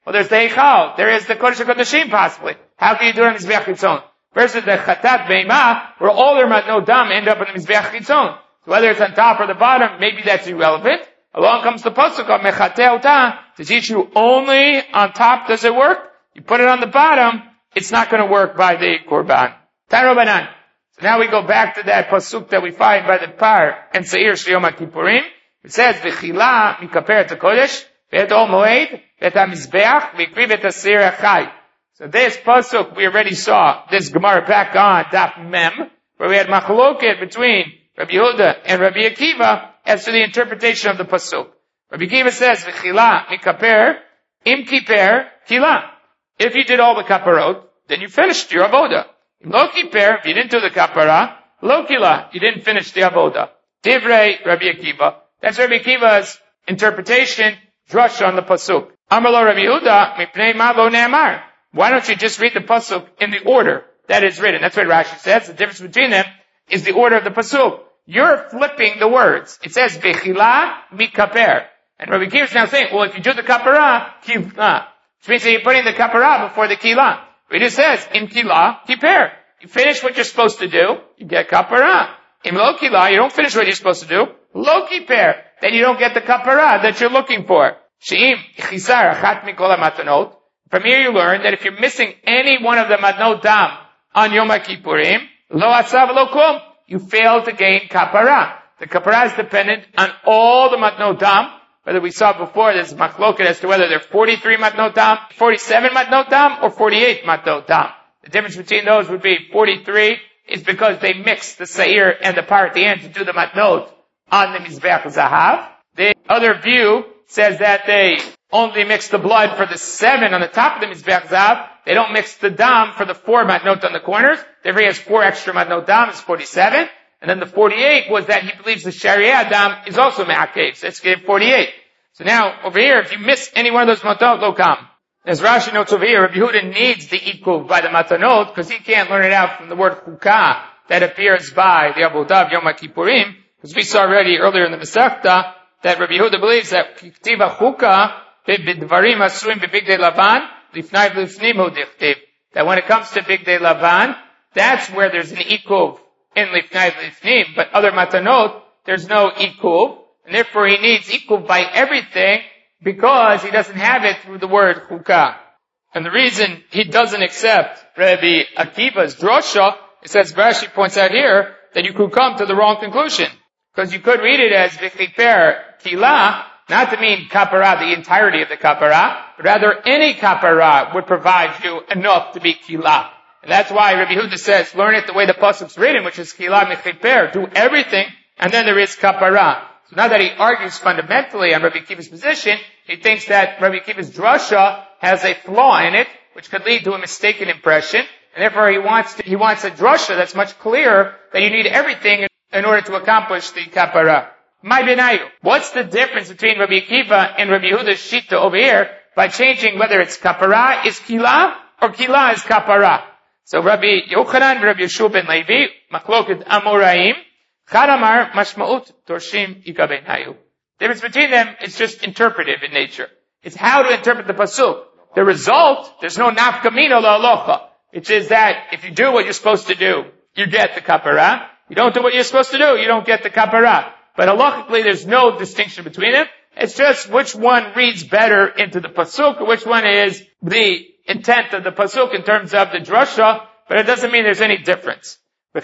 Well, there's the Eichal. There is the Kodesh HaKodeshim possibly. How can you do it on Mizbeach Chitzon? Versus the Chatat Be'imah, where all their matnot dam end up in the Mizbeach Chitzon. So whether it's on top or the bottom, maybe that's irrelevant. Along comes the pasuk of Mechateh Ota to teach you only on top does it work. You put it on the bottom, it's not going to work by the Korban. Tanobanan. So now we go back to that pasuk that we find by the Par and Seir Sheyom HaKippurim. It says, V'chila mikaperet HaKodesh, V'et Ol Moed, V'et HaMizbeach, V'ikriv et HaSeir HaChai. So this pasuk we already saw, this Gemara back on Daf Mem, where we had machloket between Rabbi Yehuda and Rabbi Akiva as to the interpretation of the pasuk. Rabbi Akiva says, V'chila mikaper, im kiper, kila. If you did all the kaparot, then you finished your avoda. Lo kiper, if you didn't do the kapara, lo kila, you didn't finish the avoda. Divrei Rabbi Akiva. That's Rabbi Akiva's interpretation, drush on the pasuk. Amar Rabbi Yehuda, mipnei ma lo ne'amar. Why don't you just read the pasuk in the order that is written? That's what Rashi says. The difference between them is the order of the pasuk. You're flipping the words. It says, Bechila mikaper. And Rabbi Akiva is now saying, well, if you do the kapara, kila. Which means that you're putting the kapara before the kila. It just says, im kila, kiper. You finish what you're supposed to do, you get kapara. Im lo kila, you don't finish what you're supposed to do, lo kiper. Then you don't get the kapara that you're looking for. She'im, chisar, achat mikol matanot. From here you learn that if you're missing any one of the matnot dam on Yom HaKippurim, lo atzav lo kum, you fail to gain kapara. The kapara is dependent on all the matnot dam. Whether we saw before, there's machloket as to whether they're 43 matnot dam, 47 matnot dam, or 48 matnot dam. The difference between those would be 43 is because they mix the seir and the par at the end to do the matnot on the Mizbeach Zahav. The other view says that they only mix the blood for the 7 on the top of the Mizbeach Zahav. They don't mix the dam for the 4 matnot on the corners. Therefore he has 4 extra matnot dam, it's 47. And then the 48 was that he believes the Sharia dam is also me'akev. So let's give 48. So now, over here, if you miss any one of those matanot, lo kam. As Rashi notes over here, Rabbi Yehuda needs the ikuv by the matanot, because he can't learn it out from the word chukah that appears by the avodah of Yom HaKippurim, because we saw already earlier in the Masechta that Rabbi Yehuda believes that k'tiva chukah b'dvarim asurim b'bigdei lavan lifnai v'lifnim hu dichtiv. That when it comes to bigdei lavan, that's where there's an ikuv in lifnai v'lifnim, but other matanot, there's no ikuv, and therefore he needs ikuv by everything, because he doesn't have it through the word chukah. And the reason he doesn't accept Rabbi Akiva's drosha is, as Rashi points out here, that you could come to the wrong conclusion. Because you could read it as v'chiper kila, not to mean kapara, the entirety of the kapara, but rather any kapara would provide you enough to be kila. And that's why Rabbi Yehuda says, learn it the way the pasuk's written, which is kila mechiper, do everything, and then there is kapara. So now that he argues fundamentally on Rabbi Akiva's position, he thinks that Rabbi Akiva's drasha has a flaw in it, which could lead to a mistaken impression, and therefore he wants a drasha that's much clearer, that you need everything in order to accomplish the kapara. My benayu. What's the difference between Rabbi Akiva and Rabbi Yehuda's shita over here by changing whether it's kapara is kila or kila is kapara? So Rabbi Yochanan and Rabbi Yeshua ben Levi, machloket amoraim, Charamar mashmaut torshim ikabenayu. The difference between them is just interpretive in nature. It's how to interpret the pasuk. The result, there's no nafkamina la'alocha. Which is that if you do what you're supposed to do, you get the kapara. You don't do what you're supposed to do, you don't get the kapara. But halachically, there's no distinction between them. It's just which one reads better into the pasuk, or which one is the intent of the pasuk in terms of the drasha, but it doesn't mean there's any difference. The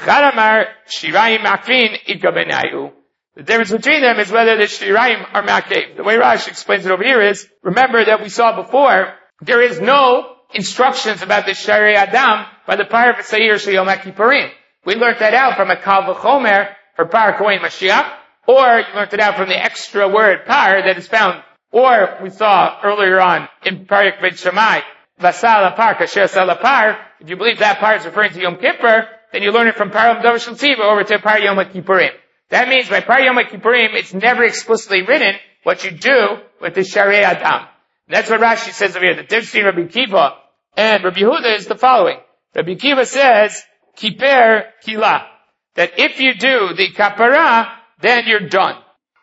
difference between them is whether the shirayim are makev. The way Rashi explains it over here is, remember that we saw before, there is no instructions about the Shari Adam by the Par V'Seir Sheyom HaKippurim. We learned that out from a Kal V'Chomer for Par Kohen Mashiach, or you learned it out from the extra word Par that is found, or we saw earlier on in Parak Ben Shammai, Vasal Par Kasher Sal Par. If you believe that Par is referring to Yom Kippur, then you learn it from Par Yom Tov Shel Tiva over to Par Yom HaKippurim. That means by Par Yom HaKippurim, it's never explicitly written what you do with the Shari Adam. And that's what Rashi says over here. The difference between Rabbi Akiva and Rabbi Yehuda is the following. Rabbi Akiva says, Kiper Kila. That if you do the kapara, then you're done.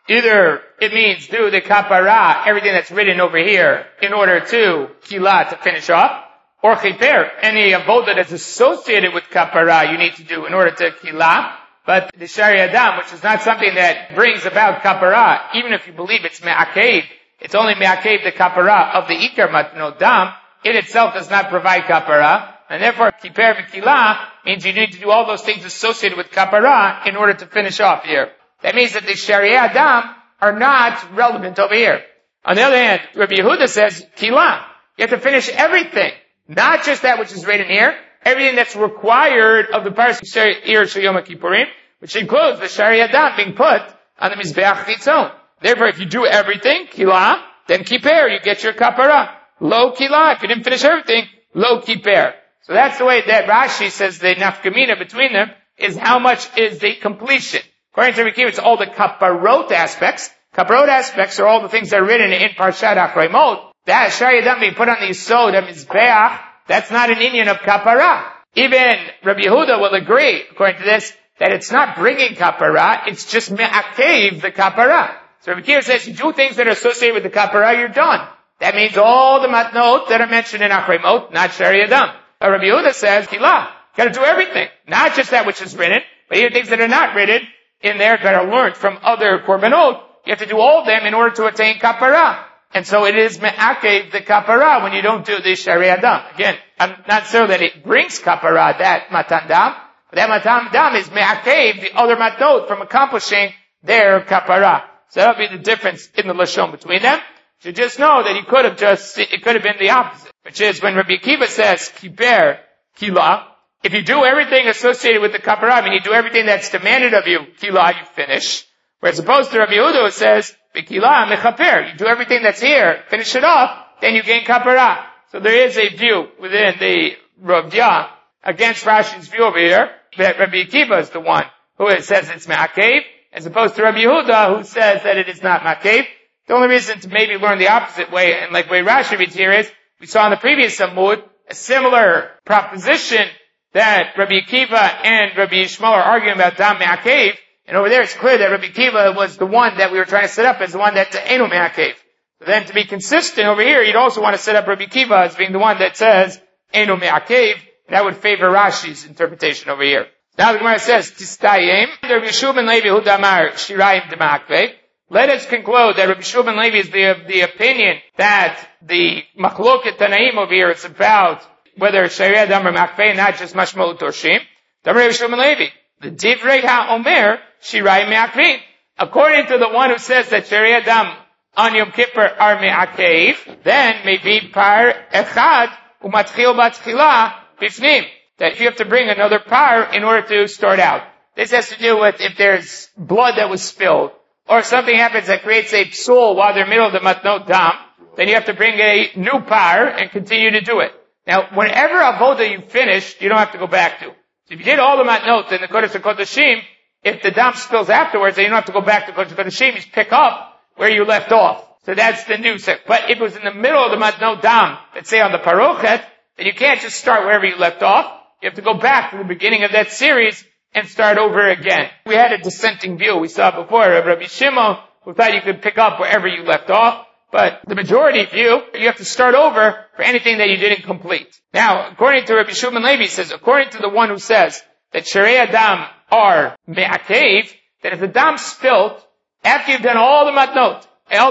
Either it means do the kapara, everything that's written over here, in order to kila, to finish off, or chiper, any avoda that's associated with kapara you need to do in order to kila. But the shari adam, which is not something that brings about kapara, even if you believe it's me'akev, it's only me'akev the kapara of the ikar matnot dam, it itself does not provide kapara, and therefore kiper v'kila means you need to do all those things associated with kapara in order to finish off here. That means that the Sharia Adam are not relevant over here. On the other hand, Rabbi Yehuda says, Kila. You have to finish everything. Not just that which is written here. Everything that's required of the Paras Ir Shel Yom Kippurim, which includes the Sharia Adam being put on the Mizbeach Chitzon. Therefore, if you do everything, Kila, then Kiper, you get your Kapara. Lo Kila. If you didn't finish everything, Lo Kiper. So that's the way that Rashi says the nafkamina between them is how much is the completion. According to Rabbi Akiva, it's all the kaparot aspects. Kaparot aspects are all the things that are written in Parshat Achrayimot. That Shari Adam being put on the Yisod of Mizbeach, that's not an inyan of kapara. Even Rabbi Yehuda will agree, according to this, that it's not bringing kapara, it's just me'akev the kapara. So Rabbi Akiva says, you do things that are associated with the kapara, you're done. That means all the matnot that are mentioned in Achrayimot, not Shari Adam. But Rabbi Yehuda says, Kila, gotta do everything. Not just that which is written, but even things that are not written in there that are learned from other korbanot. You have to do all of them in order to attain kapara. And so it is me'akev the kapara when you don't do the Shari Adam. Again, I'm not sure that it brings kapara, that matan dam, but that matan dam is me'akev the other matnot from accomplishing their kapara. So that'll be the difference in the lashon between them. You just know that it could have been the opposite, which is when Rabbi Akiva says, kiper, kila, if you do everything associated with the kapara, I mean you do everything that's demanded of you, kila, you finish. Whereas opposed to Rabbi Yehuda who says, B'kila mechaper, you do everything that's here, finish it off, then you gain kapara. So there is a view within the Rav Yah against Rashi's view over here, that Rabbi Akiva is the one who says it's ma'akev, as opposed to Rabbi Yehuda who says that it is not ma'akev. The only reason to maybe learn the opposite way, and like the way Rashi reads here is, we saw in the previous Amud, a similar proposition that Rabbi Akiva and Rabbi Yishmael are arguing about Dam Me'akev, and over there it's clear that Rabbi Akiva was the one that we were trying to set up as the one that's Eino Me'akev. So then to be consistent over here, you'd also want to set up Rabbi Akiva as being the one that says Eino Me'akev. That would favor Rashi's interpretation over here. Now the Gemara says, Tistayim, Rabbi Yeshua ben Levi hu damar shirayim d'ma'akveh. Let us conclude that Rabbi Yeshua ben Levi is the opinion that the machloket Tanaim over here is about whether Shari Adam or Makveh, not just Mashmalut Torshim. Rabbi Yeshua ben Levi, the Divrei HaOmer Shirayim Me'akvin. According to the one who says that Shari Adam on Yom Kippur are Me'akev, then maybe par echad umatchil batchila bifnim. That if you have to bring another par in order to start out. This has to do with if there's blood that was spilled, or if something happens that creates a psul while they're in the middle of the matnot dam, then you have to bring a new par and continue to do it. Now, whenever avoda you finished, you don't have to go back to. So if you did all the matnot in the Kodesh HaKodashim, if the dam spills afterwards, then you don't have to go back to Kodesh HaKodashim, you pick up where you left off. So that's the new set. But if it was in the middle of the matnot dam, let's say on the parochet, then you can't just start wherever you left off. You have to go back to the beginning of that series and start over again. We had a dissenting view. We saw before of Rabbi Shimon, who thought you could pick up wherever you left off. But the majority view, you have to start over for anything that you didn't complete. Now, according to Rabbi Yeshua ben Levi, says, according to the one who says that Sharei Adam are me'akev, that if the dam spilt, after you've done all the matnot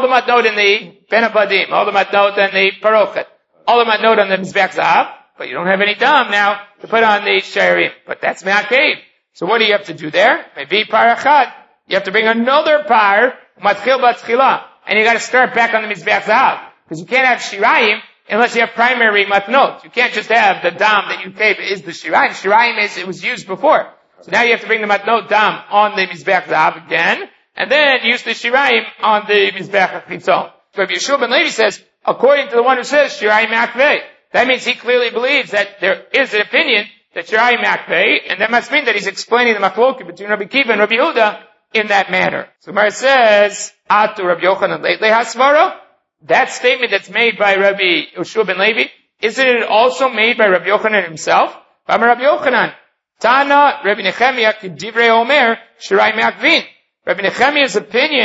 in the Ben Abadim, all the matnot in the parochet, all the matnot on the Mizbeach Zahav, but you don't have any dam now to put on the sharim. But that's me'akev. So what do you have to do there? Maybe par achad. You have to bring another par, matchil batchila, and you got to start back on the Mizbeach Zahav. Because you can't have shirayim unless you have primary matnot. You can't just have the dam that you gave is the shirayim. Shirayim it was used before. So now you have to bring the matnot dam on the Mizbeach Zahav again, and then use the shirayim on the Mizbeach Chitzon. So Rabbi Yeshua ben Levi says, according to the one who says shirayim makveh, that means he clearly believes that there is an opinion that shirayim makveh, and that must mean that he's explaining the machloket between Rabbi Akiva and Rabbi Yehuda in that manner. So Gemara says, Atu Rabbi Yochanan Leitlei Hasvara, that statement that's made by Rabbi Yeshua ben Levi, isn't it also made by Rabbi Yochanan himself? Rabbi Yochanan, Tana Rabbi Nechemiah K'divrei Omer Shirayim Makvin. Rabbi Nechemiah's opinion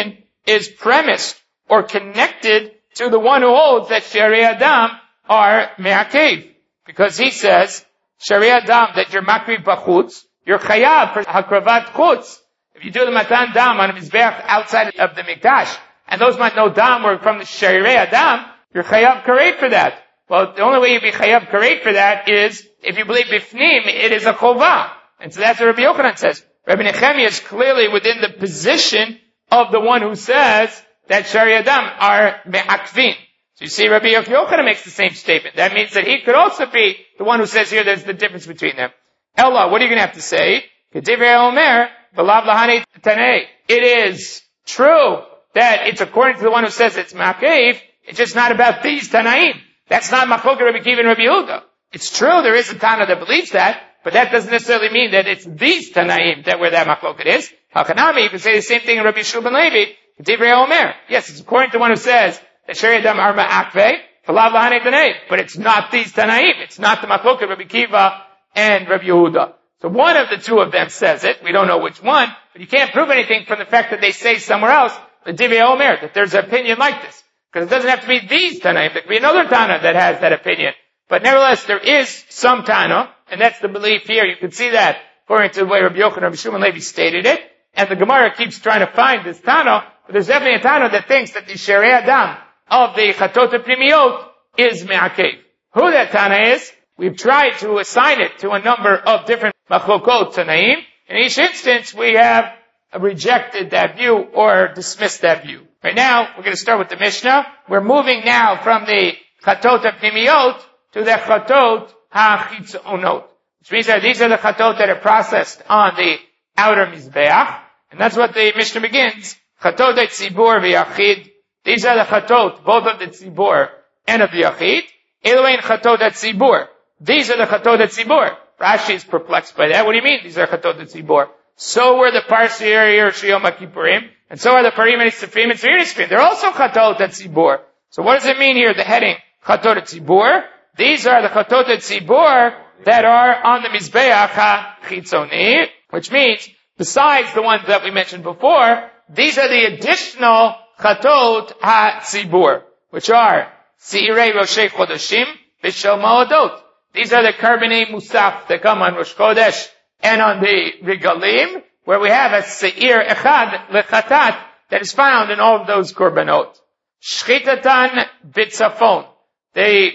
is premised or connected to the one who holds that Sherei Adam are me'akev. Because he says, Sherei Adam, that you're makriv b'chutz, you're chayav for hakravat chutz. If you do the matan dam on a mizbeach outside of the mikdash, and those matno dam were from the Sherei Adam, you're chayav karet for that. Well, the only way you'd be chayav karet for that is if you believe bifnim, it is a chovah. And so that's what Rabbi Yochanan says. Rabbi Nechemia is clearly within the position of the one who says that Sherei Adam are me'akvin. So you see, Rabbi Yochanan makes the same statement. That means that he could also be the one who says here there's the difference between them. Ella, what are you going to have to say? Kedivrei Omer, v'lav lahani tanei. It is true that it's according to the one who says it's ma'akev. It's just not about these Tanaim. That's not Machloket Rabbi Akiva and Rabbi Yehuda. It's true there is a Tana that believes that, but that doesn't necessarily mean that it's these Tanaim that where that Machloket is. Hakanami, you can say the same thing in Rabbi Shua ben Levi, Kedivrei Omer. Yes, it's according to one who says that Sherei Adam are ma'akveh, v'lav lahani tanei. But it's not these Tanaim. It's not the Machloket Rabbi Akiva and Rabbi Yehuda. So one of the two of them says it. We don't know which one, but you can't prove anything from the fact that they say somewhere else, the Divrei Omer, that there's an opinion like this. Because it doesn't have to be these Tanaim. There could be another Tana that has that opinion. But nevertheless, there is some Tana, and that's the belief here. You can see that according to the way Rabbi Yochanan and Rabbi Shua ben Levi stated it. And the Gemara keeps trying to find this Tana, but there's definitely a Tana that thinks that the Sherei Adam of the Chatot Pnimiot is me'akev. Who that Tana is, we've tried to assign it to a number of different Machlokot Tanaim. In each instance, we have rejected that view or dismissed that view. Right now, we're going to start with the Mishnah. We're moving now from the Chatot Pnimiot to the Chatot HaChitzonot. Which means that these are the Chatot that are processed on the outer Mizbeach. And that's what the Mishnah begins. Chatot Tzibur v'Yachid. These are the Chatot, both of the Tzibur and of the Yachid. Elohein Chatot Tzibur. These are the Chatot Tzibur. Rashi is perplexed by that. What do you mean? These are Chatot Tzibur. So were the Parsir, Shiyom HaKippurim. And so are the Parim and Sifrim and Sfirim. They're also Chatot Tzibur. So what does it mean here, the heading Chatot Tzibur? These are the Chatot Tzibur that are on the Mizbeach HaChitzoni, which means, besides the ones that we mentioned before, these are the additional Chatot HaTzibur, which are Seirei Roshei Chodeshim, Bishel Ma'odot. These are the Karbanei Musaf that come on Rosh Chodesh and on the Regalim, where we have a Seir Echad Lechatat that is found in all of those Korbanot. Shchitatan Bitzafon. They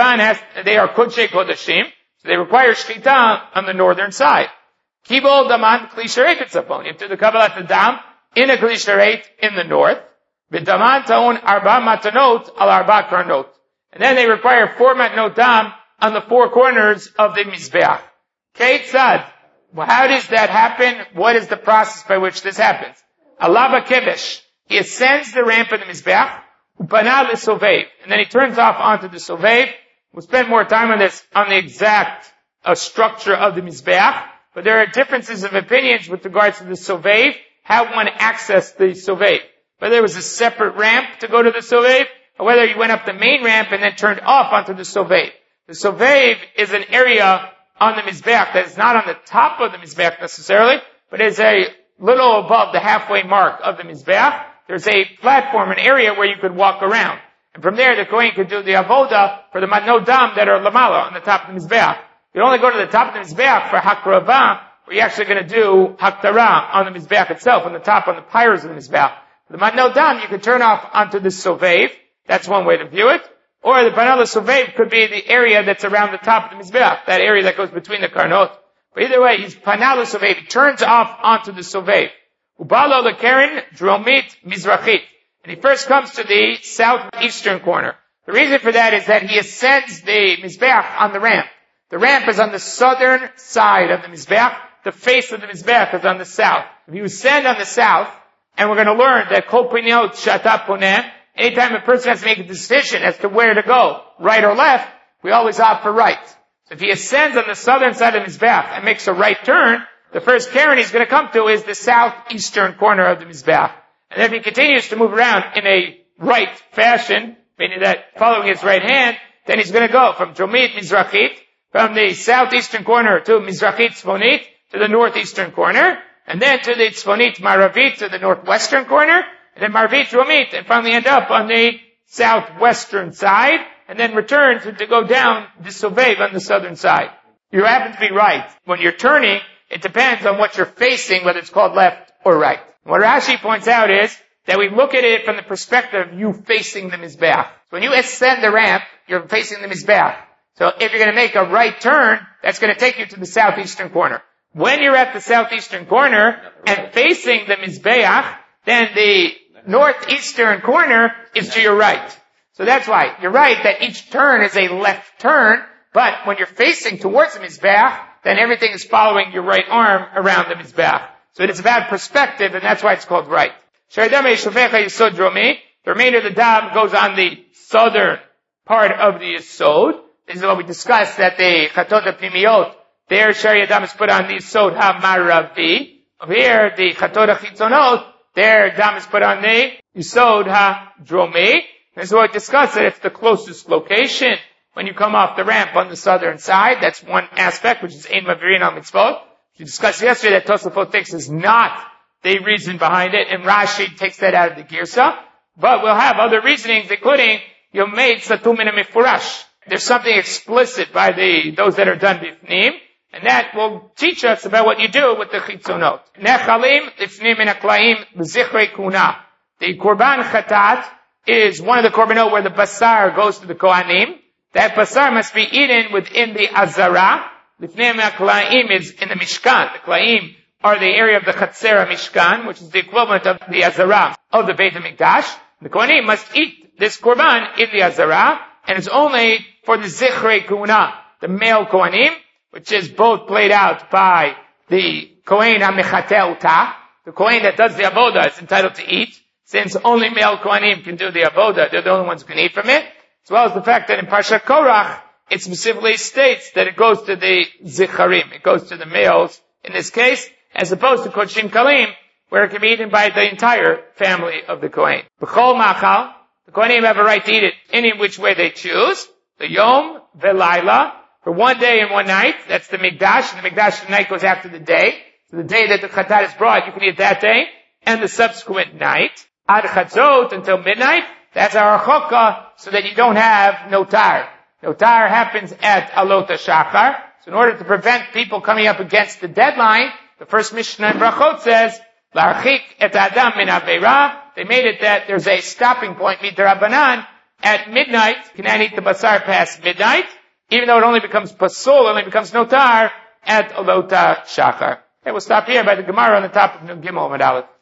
are Kodshei Kodeshim, so they require Shchita on the northern side. Kibol Daman Kli Shareit Bitzafon. You have to do the Kabbalat Dam in a Kli Shareit in the north. V'daman Taun Arba Matanot al Arba Karnot. And then they require 4 Matanot Dam on the 4 corners of the Mizbeach. Keitzad. Well, how does that happen? What is the process by which this happens? Alava Kevesh. He ascends the ramp of the Mizbeach, Upana l'Sovev, and then he turns off onto the Sovev. We'll spend more time on this, on the exact structure of the Mizbeach, but there are differences of opinions with regards to the Sovev, how one accessed the Sovev. Whether there was a separate ramp to go to the Sovev, or whether you went up the main ramp and then turned off onto the Sovev. The Sovev is an area on the Mizbeach that is not on the top of the Mizbeach necessarily, but is a little above the halfway mark of the Mizbeach. There's a platform, an area where you could walk around. And from there, the Kohen could do the avoda for the matno dam that are lamala on the top of the Mizbeach. You only go to the top of the Mizbeach for hakrava, where you're actually going to do haktara on the Mizbeach itself, on the top, on the pyres of the Mizbeach. For the matno dam, you could turn off onto the Sovev. That's one way to view it. Or the Panala Sovev could be the area that's around the top of the Mizbeach, that area that goes between the Karnot. But either way, he's Panala Sovev. He turns off onto the Sovev. Ubalo the Karen, Dromit, Mizrachit. And he first comes to the southeastern corner. The reason for that is that he ascends the Mizbeach on the ramp. The ramp is on the southern side of the Mizbeach. The face of the Mizbeach is on the south. If you ascend on the south, and we're going to learn that Kol Piniot Shata Poneh, anytime a person has to make a decision as to where to go, right or left, we always opt for right. So if he ascends on the southern side of the Mizbeach and makes a right turn, the first Karen he's going to come to is the southeastern corner of the Mizbeach. And if he continues to move around in a right fashion, meaning that following his right hand, then he's going to go from Dromit Mizrachit, from the southeastern corner to Mizrachit Tzfonit, to the northeastern corner, and then to the Tzfonit Maravit, to the northwestern corner, and then Marvit Dromit, and finally end up on the southwestern side, and then return to go down the Sovev on the southern side. You happen to be right. When you're turning, it depends on what you're facing, whether it's called left or right. What Rashi points out is that we look at it from the perspective of you facing the Mizbeach. So when you ascend the ramp, you're facing the Mizbeach. So if you're going to make a right turn, that's going to take you to the southeastern corner. When you're at the southeastern corner and facing the Mizbeach, then the northeastern corner is to your right. So that's why you're right that each turn is a left turn, but when you're facing towards the Mizbeach, then everything is following your right arm around the Mizbeach. So it is about perspective, and that's why it's called right. The remainder of the dam goes on the southern part of the Yesod. This is what we discussed, that the Chatot HaPnimiyot, there Shari Adam is put on the Yesod HaMaravi. Over here, the Chatot HaChitzonot, there Dam is put on the Yesod HaDromi. This is what we discussed, that it's the closest location when you come off the ramp on the southern side. That's one aspect, which is Ein Mavirin al Mitzvot. We discussed yesterday that Tosafot thinks is not the reason behind it, and Rashi takes that out of the Girsa. But we'll have other reasonings, including Yomeid Satum Min HaMifurash. There's something explicit by those that are done bifnim, and that will teach us about what you do with the chitzonot. Nechalim lifnim min haklaim b'zichrei kuna. The korban chatat is one of the korbanot where the basar goes to the kohanim. That basar must be eaten within the azara. Lifnim min haklaim is in the mishkan. The klaim are the area of the chatzera mishkan, which is the equivalent of the azara of the Beit HaMikdash. The kohanim must eat this korban in the azara, and it's only for the Zichrei Kuna, the male Kohanim, which is both played out by the Kohen HaMechatel Ta. The Kohen that does the Avodah is entitled to eat, since only male Kohanim can do the Avodah. They're the only ones who can eat from it. As well as the fact that in Parshat Korach, it specifically states that it goes to the Zicharim. It goes to the males, in this case, as opposed to Kodshim Kalim, where it can be eaten by the entire family of the Kohen. B'chol Machal, the Kohanim have a right to eat it any which way they choose. The Yom Velayla, for one day and one night. That's the Mikdash, and the Mikdash night goes after the day. So the day that the Chatat is brought, you can eat that day, and the subsequent night. Ad Chatzot, until midnight. That's our Chokah, so that you don't have Notar. Notar happens at Alot HaShachar. So in order to prevent people coming up against the deadline, the first Mishnah in Brachot says, L'archik et Adam min Aveira. They made it that there's a stopping point, Midrabanan, at midnight. You cannot eat the basar past midnight, even though it only becomes pasul, only becomes notar at Alot HaShachar. Okay, we'll stop here by the Gemara on the top of Nun Gimel Amud Aleph.